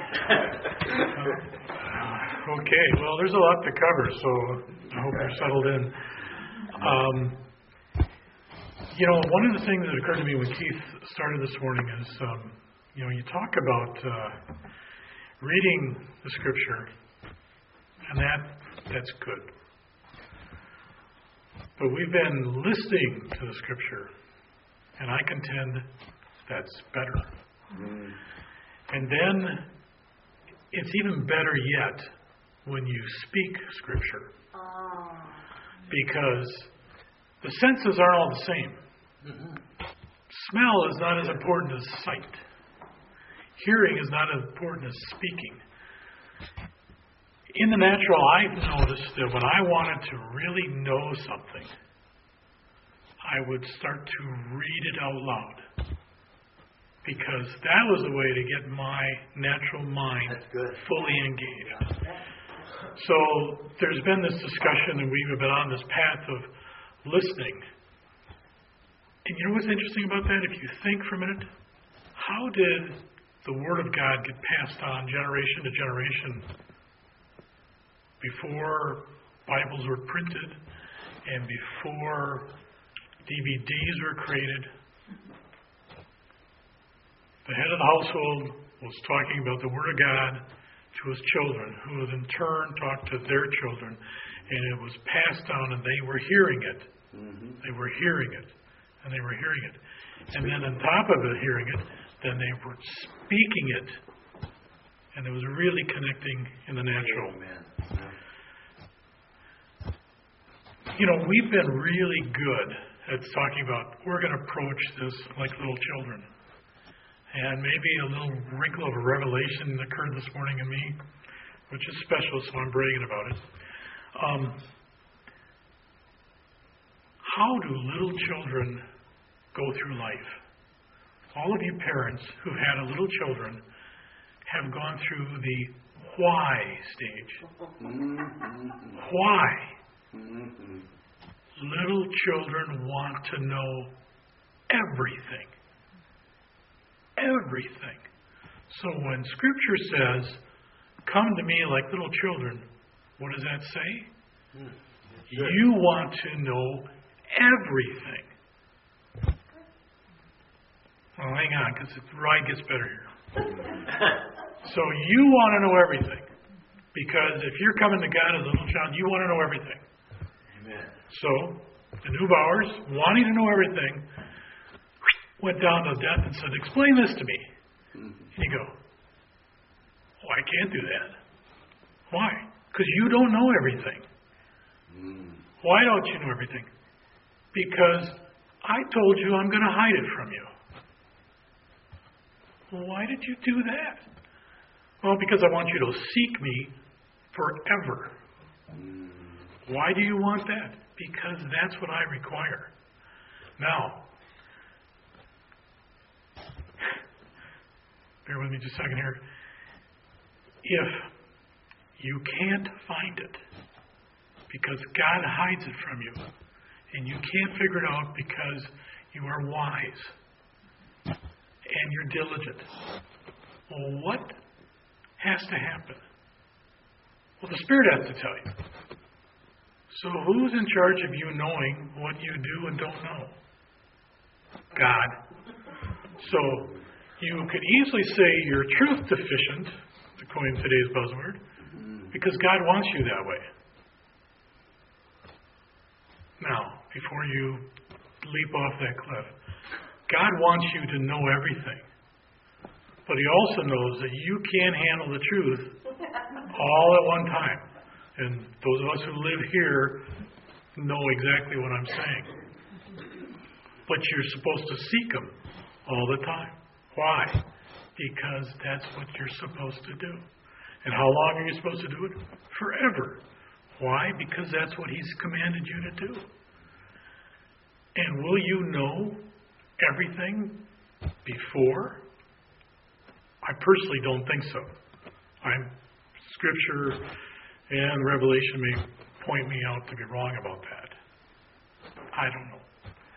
Okay, well, there's a lot to cover, so I hope you're settled in. Um, you know, one of the things that occurred to me when Keith started this morning is, um, you know, you talk about uh, reading the Scripture, and that that's good. But we've been listening to the Scripture, and I contend that's better. Mm. And then it's even better yet when you speak Scripture. Oh. Because the senses aren't all the same. Mm-hmm. Smell is not as important as sight. Hearing is not as important as speaking. In the natural, I've noticed that when I wanted to really know something, I would start to read it out loud. Because that was a way to get my natural mind fully engaged. So there's been this discussion, and we've been on this path of listening. And you know what's interesting about that? If you think for a minute, how did the Word of God get passed on generation to generation before Bibles were printed and before D V Ds were created? The head of the household was talking about the Word of God to his children, who would in turn talk to their children, and it was passed down, and they were hearing it. Mm-hmm. They were hearing it, and they were hearing it. And then on top of it, hearing it, then they were speaking it, and it was really connecting in the natural. Amen. You know, we've been really good at talking about we're going to approach this like little children. And maybe a little wrinkle of a revelation occurred this morning in me, which is special, so I'm bragging about it. Um, how do little children go through life? All of you parents who had a little children have gone through the why stage. Mm-hmm. Why? Mm-hmm. Little children want to know everything. Everything. So when Scripture says, come to me like little children, what does that say? Mm, sure. You want to know everything. Well, hang on, because the ride gets better here. So you want to know everything. Because if you're coming to God as a little child, you want to know everything. Amen. So, the Neubauers, wanting to know everything, went down to death and said, explain this to me. Mm-hmm. And you go, oh, I can't do that. Why? Because you don't know everything. Mm. Why don't you know everything? Because I told you I'm going to hide it from you. Well, why did you do that? Well, because I want you to seek me forever. Mm. Why do you want that? Because that's what I require. Now, bear with me just a second here. If you can't find it because God hides it from you, and you can't figure it out because you are wise and you're diligent, well, what has to happen? Well, the Spirit has to tell you. So who's in charge of you knowing what you do and don't know? God. So you could easily say you're truth deficient, to coin today's buzzword, because God wants you that way. Now, before you leap off that cliff, God wants you to know everything. But He also knows that you can't handle the truth all at one time. And those of us who live here know exactly what I'm saying. But you're supposed to seek Him all the time. Why? Because that's what you're supposed to do. And how long are you supposed to do it? Forever. Why? Because that's what He's commanded you to do. And will you know everything before? I personally don't think so. I'm, Scripture and Revelation may point me out to be wrong about that. I don't know.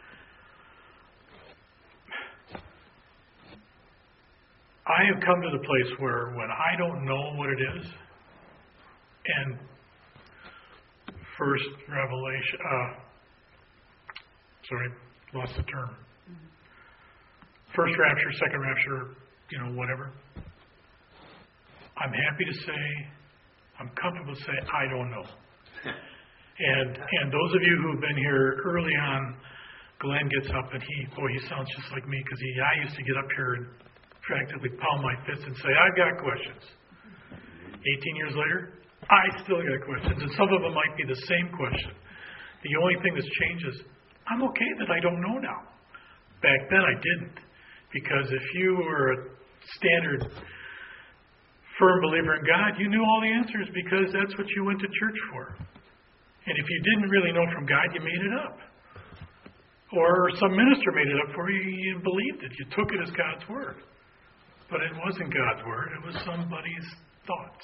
I have come to the place where when I don't know what it is, and first revelation, uh, sorry, lost the term. First rapture, second rapture, you know, whatever. I'm happy to say, I'm comfortable to say, I don't know. And and those of you who've been here early on, Glenn gets up and he, boy, he sounds just like me because he, I used to get up here and practically pound my fist and say, I've got questions. eighteen years later, I still got questions. And some of them might be the same question. The only thing that's changed is, I'm okay that I don't know now. Back then I didn't. Because if you were a standard firm believer in God, you knew all the answers because that's what you went to church for. And if you didn't really know from God, you made it up. Or some minister made it up for you, you believed it. You took it as God's word. But it wasn't God's word, it was somebody's thoughts.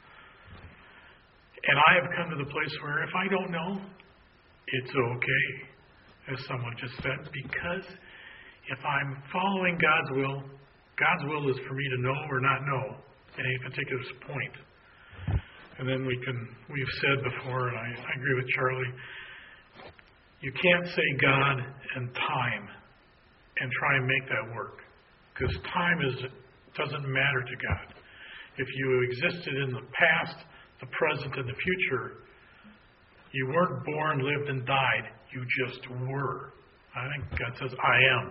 And I have come to the place where if I don't know, it's okay, as someone just said, because if I'm following God's will, God's will is for me to know or not know at any particular point. And then we can, we've said before, and I, I agree with Charlie, you can't say God and time and try and make that work. Because time is doesn't matter to God. If you existed in the past, the present, and the future, you weren't born, lived, and died. You just were. I think God says, I am.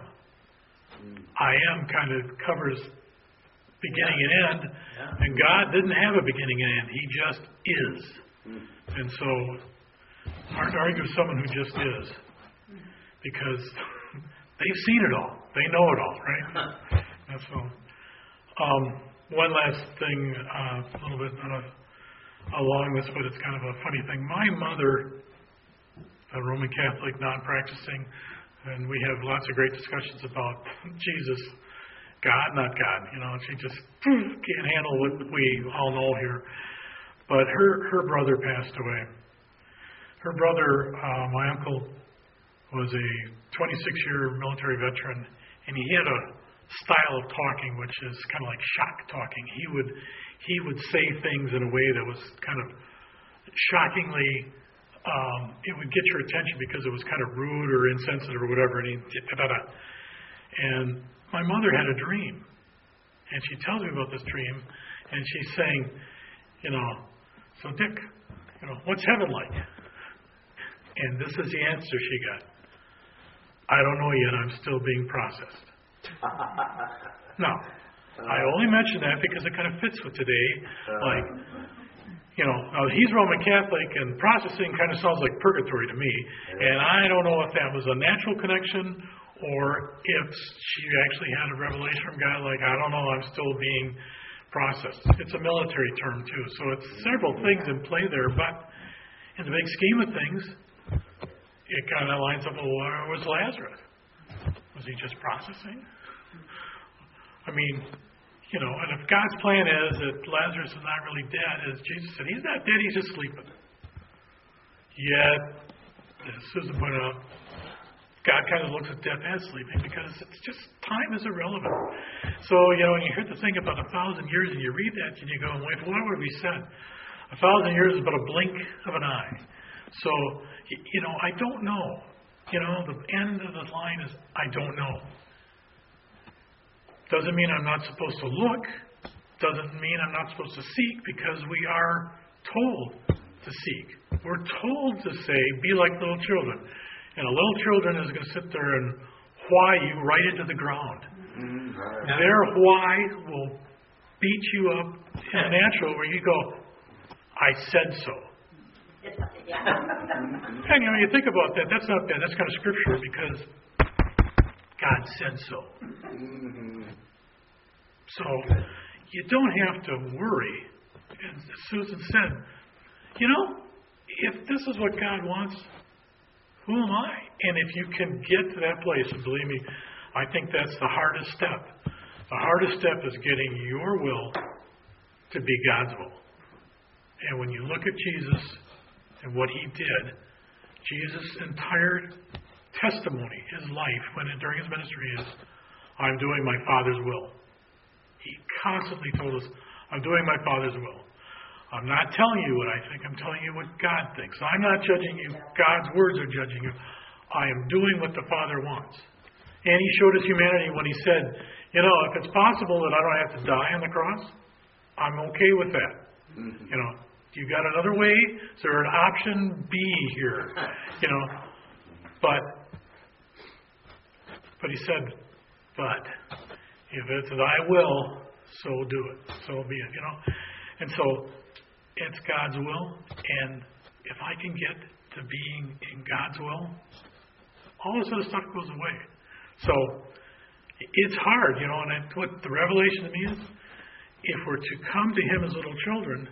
I am kind of covers beginning and end, and God didn't have a beginning and end. He just is. And so, hard to argue with someone who just is, because they've seen it all. They know it all, right? That's all. Um, one last thing, uh, a little bit not a, along this, but it's kind of a funny thing. My mother, a Roman Catholic, non-practicing, and we have lots of great discussions about Jesus, God, not God. You know, she just can't handle what we all know here. But her, her brother passed away. Her brother, uh, my uncle, was a twenty-six year military veteran, and he had a style of talking which is kind of like shock talking. He would he would say things in a way that was kind of shockingly, um, it would get your attention because it was kind of rude or insensitive or whatever. And, he, and my mother had a dream, and she tells me about this dream, and she's saying, you know, so Dick, you know, what's heaven like? And this is the answer she got. I don't know yet. I'm still being processed. Now, I only mention that because it kind of fits with today. Like, you know, now he's Roman Catholic, and processing kind of sounds like purgatory to me. And I don't know if that was a natural connection or if she actually had a revelation from God. Like, I don't know. I'm still being processed. It's a military term too, so it's several things in play there. But in the big scheme of things, it kind of lines up with where was Lazarus. Was he just processing? I mean, You know, and if God's plan is that Lazarus is not really dead, as Jesus said, he's not dead, he's just sleeping. Yet, as Susan pointed out, God kind of looks at death as sleeping because it's just, time is irrelevant. So, you know, when you hear the thing about a thousand years and you read that and you go, wait, what would we said? A thousand years is but a blink of an eye. So, you know, I don't know. You know, the end of the line is, I don't know. Doesn't mean I'm not supposed to look. Doesn't mean I'm not supposed to seek, because we are told to seek. We're told to say, be like little children. And a little children is going to sit there and why you right into the ground. Mm-hmm. Their why will beat you up in the natural, where you go, I said so. Yeah. And you know, you think about that, that's not bad. That's kind of scripture, because God said so. Mm-hmm. So you don't have to worry. And as Susan said, you know, if this is what God wants, who am I? And if you can get to that place, and believe me, I think that's the hardest step. The hardest step is getting your will to be God's will. And when you look at Jesus and what he did, Jesus' entire testimony, his life, when during his ministry is, I'm doing my Father's will. He constantly told us, I'm doing my Father's will. I'm not telling you what I think, I'm telling you what God thinks. I'm not judging you, God's words are judging you. I am doing what the Father wants. And he showed his humanity when he said, you know, if it's possible that I don't have to die on the cross, I'm okay with that. Mm-hmm. You know, you got another way? Is there an option B here? You know, but But he said, but if it's thy will, so do it. So be it, you know. And so it's God's will. And if I can get to being in God's will, all this other stuff goes away. So it's hard, you know. And I, what the revelation to me is, if we're to come to him as little children,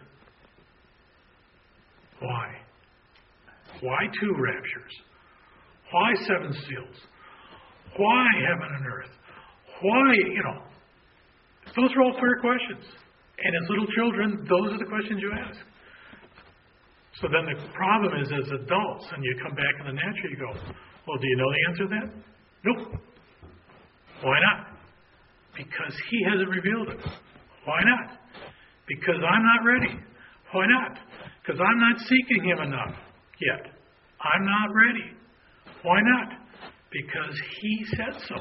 why? Why two raptures? Why seven seals? Why heaven and earth? Why, you know, those are all fair questions. And as little children, those are the questions you ask. So then the problem is, as adults, and you come back in the natural, you go, well, do you know the answer to that? Nope. Why not? Because he hasn't revealed it. Why not? Because I'm not ready. Why not? Because I'm not seeking him enough yet. I'm not ready. Why not? Because he said so.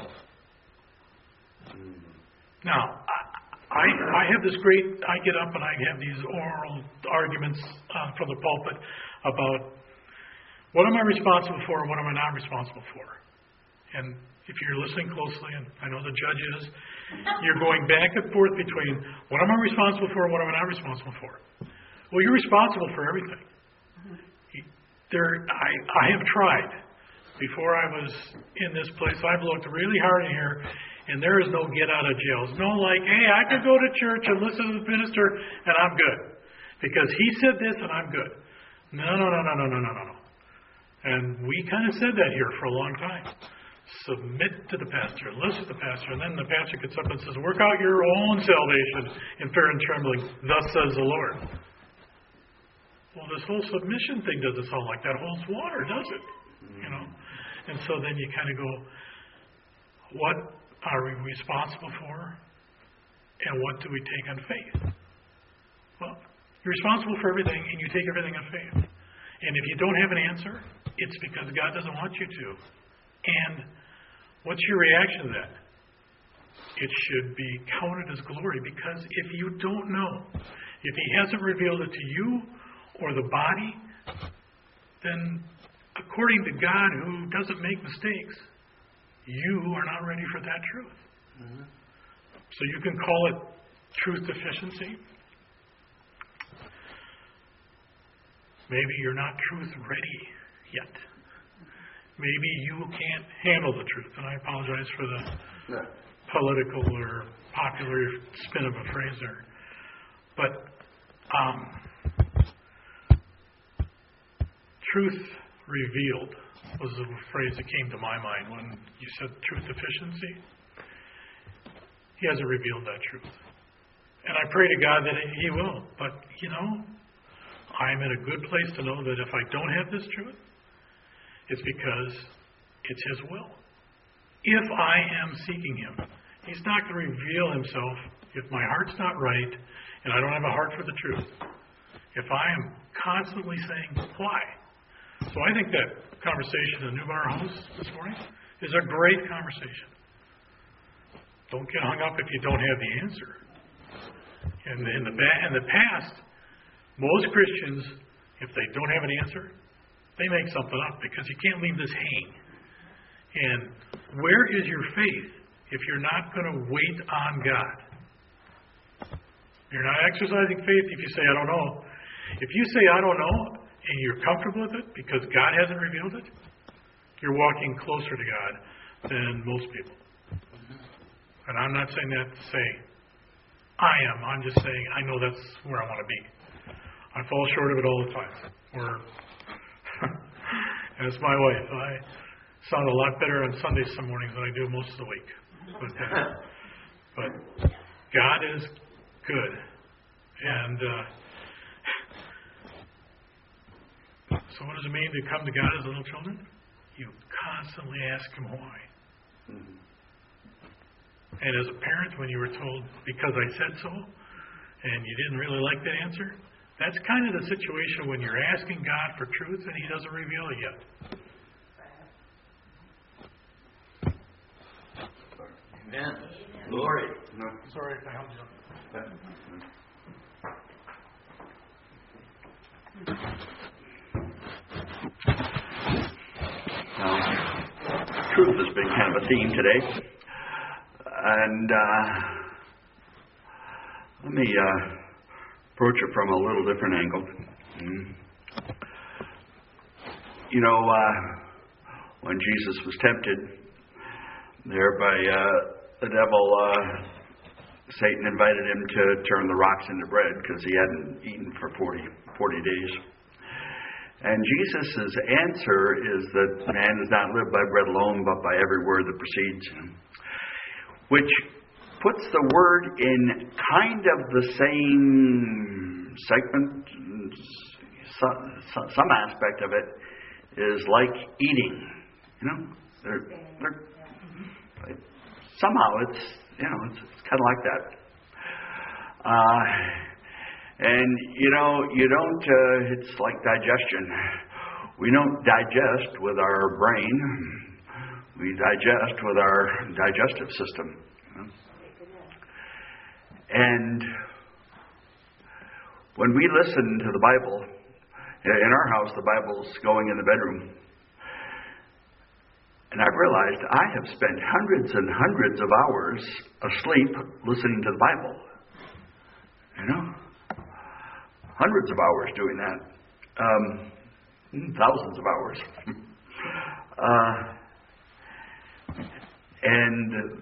Now, I, I have this great, I get up and I have these oral arguments uh, from the pulpit about what am I responsible for and what am I not responsible for. And if you're listening closely, and I know the judge is, you're going back and forth between what am I responsible for and what am I not responsible for. Well, you're responsible for everything. There, I, I have tried. Before I was in this place, I've looked really hard in here, and there is no get out of jail. It's no like, hey, I could go to church and listen to the minister, and I'm good. Because he said this, and I'm good. No, no, no, no, no, no, no, no. And we kind of said that here for a long time. Submit to the pastor, listen to the pastor, and then the pastor gets up and says, work out your own salvation in fear and trembling, thus says the Lord. Well, this whole submission thing doesn't sound like that holds water, does it? You know? And so then you kind of go, what are we responsible for? And what do we take on faith? Well, you're responsible for everything, and you take everything on faith. And if you don't have an answer, it's because God doesn't want you to. And what's your reaction to that? It should be counted as glory, because if you don't know, if he hasn't revealed it to you or the body, then according to God, who doesn't make mistakes, you are not ready for that truth. Mm-hmm. So you can call it truth deficiency. Maybe you're not truth ready yet. Maybe you can't handle the truth. And I apologize for the yeah. political or popular spin of a phrase there. But um, truth revealed was the phrase that came to my mind when you said truth deficiency. He hasn't revealed that truth. And I pray to God that He will. But, you know, I'm in a good place to know that if I don't have this truth, it's because it's His will. If I am seeking Him, He's not going to reveal Himself if my heart's not right and I don't have a heart for the truth. If I am constantly saying, why? So I think that conversation in the New Bar House this morning is a great conversation. Don't get hung up if you don't have the answer. In the, in the, in the past, most Christians, if they don't have an answer, they make something up because you can't leave this hang. And where is your faith if you're not going to wait on God? You're not exercising faith if you say, I don't know. If you say, I don't know, and you're comfortable with it because God hasn't revealed it, you're walking closer to God than most people. And I'm not saying that to say, I am. I'm just saying, I know that's where I want to be. I fall short of it all the time. Or, and it's my wife. I sound a lot better on Sundays some mornings than I do most of the week. But, uh, but God is good. And uh, so what does it mean to come to God as little children? You constantly ask Him why. Mm-hmm. And as a parent, when you were told, because I said so, and you didn't really like that answer, that's kind of the situation when you're asking God for truth and He doesn't reveal it yet. Amen. Glory. No. Sorry if I helped you. Now, truth has been kind of a theme today. And uh, let me uh, approach it from a little different angle. Mm. You know, uh, when Jesus was tempted there by uh, the devil, uh, Satan invited him to turn the rocks into bread because he hadn't eaten for forty, forty days. And Jesus' answer is that man does not live by bread alone, but by every word that proceeds, which puts the word in kind of the same segment. Some, some aspect of it is like eating. You know, they're, they're, somehow it's, you know, it's, it's kind of like that. Uh, and, you know, you don't, uh, it's like digestion. We don't digest with our brain. We digest with our digestive system. And when we listen to the Bible, in our house, the Bible's going in the bedroom. And I've realized I have spent hundreds and hundreds of hours asleep listening to the Bible. You know? Hundreds of hours doing that. Um, thousands of hours. uh, And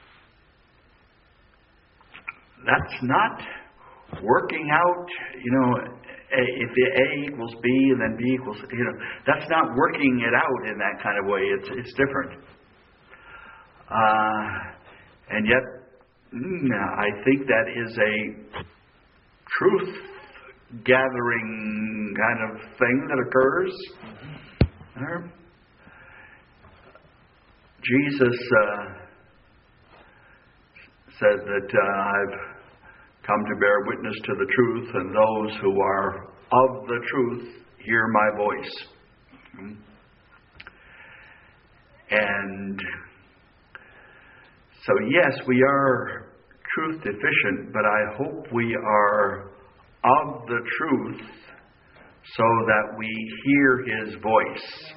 that's not working out, you know, if A equals B and then B equals, you know, that's not working it out in that kind of way. It's it's different. Uh, and yet, I think that is a truth-gathering kind of thing that occurs. Mm-hmm. Jesus uh, said that uh, I've come to bear witness to the truth, and those who are of the truth hear my voice. And so, yes, we are truth deficient, but I hope we are of the truth so that we hear His voice.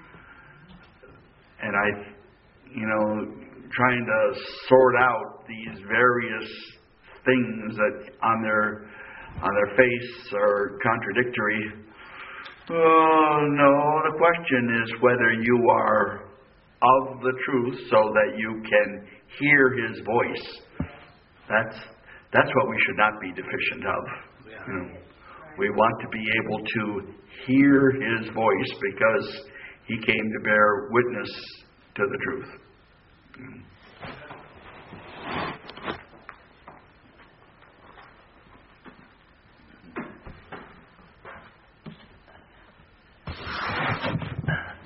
And I you know, trying to sort out these various things that on their on their face are contradictory. Oh, no, the question is whether you are of the truth so that you can hear His voice. That's that's what we should not be deficient of. You know, we want to be able to hear His voice because He came to bear witness to the truth.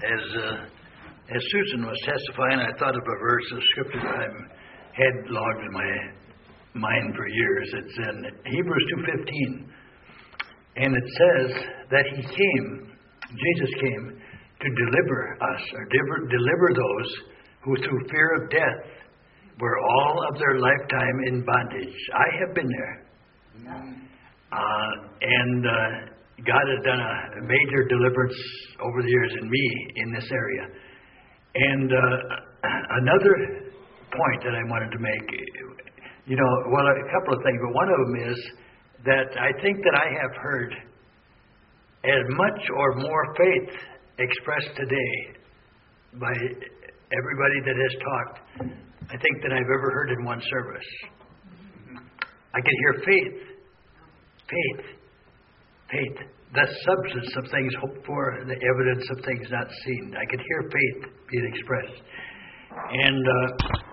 as uh, as Susan was testifying, I thought of a verse of scripture that I've had logged in my mind for years. It's in Hebrews two fifteen, and it says that He came, Jesus came, to deliver us, or deliver, deliver those who through fear of death were all of their lifetime in bondage. I have been there. Uh, and uh, God has done a major deliverance over the years in me in this area. And uh, another point that I wanted to make, you know, well, a couple of things, but one of them is that I think that I have heard as much or more faith expressed today by everybody that has talked, I think, that I've ever heard in one service. I could hear faith, faith, faith, the substance of things hoped for, the evidence of things not seen. I could hear faith being expressed. And uh,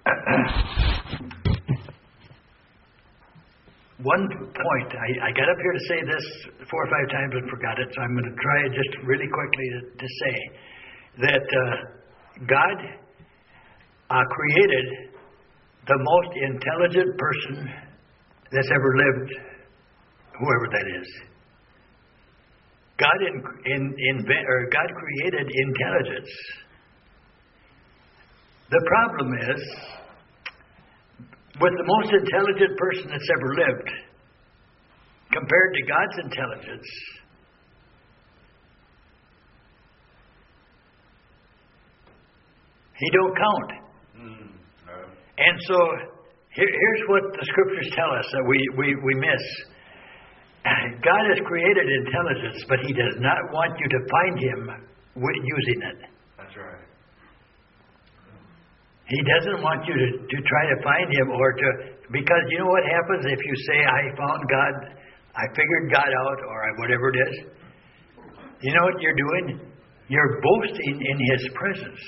one point, I, I got up here to say this four or five times and forgot it, so I'm going to try it just really quickly to, to say that uh, God uh, created the most intelligent person that's ever lived, whoever that is. God in, in, invent, or God created intelligence. The problem is, with the most intelligent person that's ever lived, compared to God's intelligence, He don't count. Mm, no. And so, here, here's what the scriptures tell us that we, we, we miss. God has created intelligence, but He does not want you to find Him using it. That's right. He doesn't want you to, to try to find Him or to... Because you know what happens if you say, I found God, I figured God out, or whatever it is? You know what you're doing? You're boasting in His presence.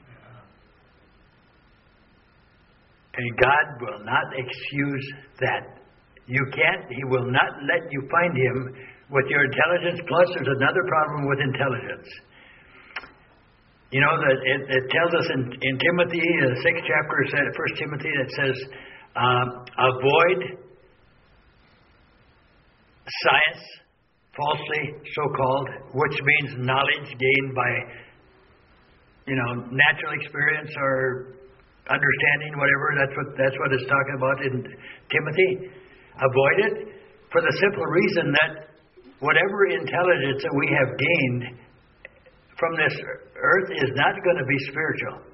And God will not excuse that. You can't, He will not let you find Him with your intelligence. Plus, there's another problem with intelligence. You know, that it, it tells us in, in Timothy, the sixth chapter, First Timothy, that says, uh, avoid science, falsely so-called, which means knowledge gained by, you know, natural experience or understanding, whatever. That's what that's what it's talking about in Timothy. Avoid it for the simple reason that whatever intelligence that we have gained from this earth is not going to be spiritual.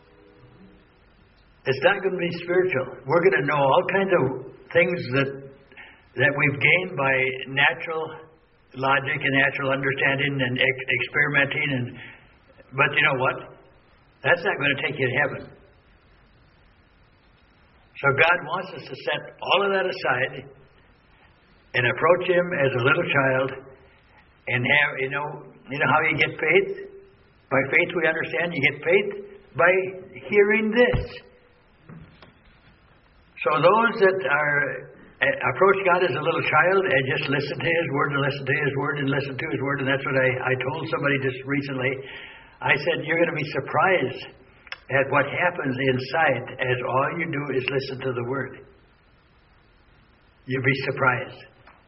It's not going to be spiritual. We're going to know all kinds of things that that we've gained by natural logic and natural understanding and ex- experimenting. And but you know what? That's not going to take you to heaven. So God wants us to set all of that aside and approach Him as a little child and have, you know, you know how you get faith? By faith we understand you get faith by hearing this. So those that are approach God as a little child and just listen to His Word and listen to His Word and listen to His Word, and that's what I, I told somebody just recently. I said, you're going to be surprised at what happens inside as all you do is listen to the Word. You'll be surprised.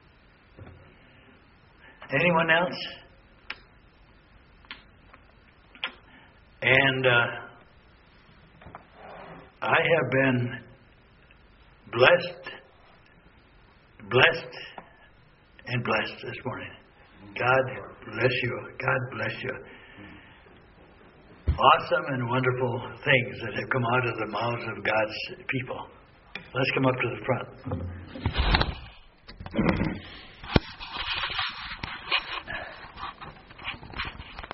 Anyone else? And uh, I have been blessed, blessed, and blessed this morning. God bless you. God bless you. Awesome and wonderful things that have come out of the mouths of God's people. Let's come up to the front.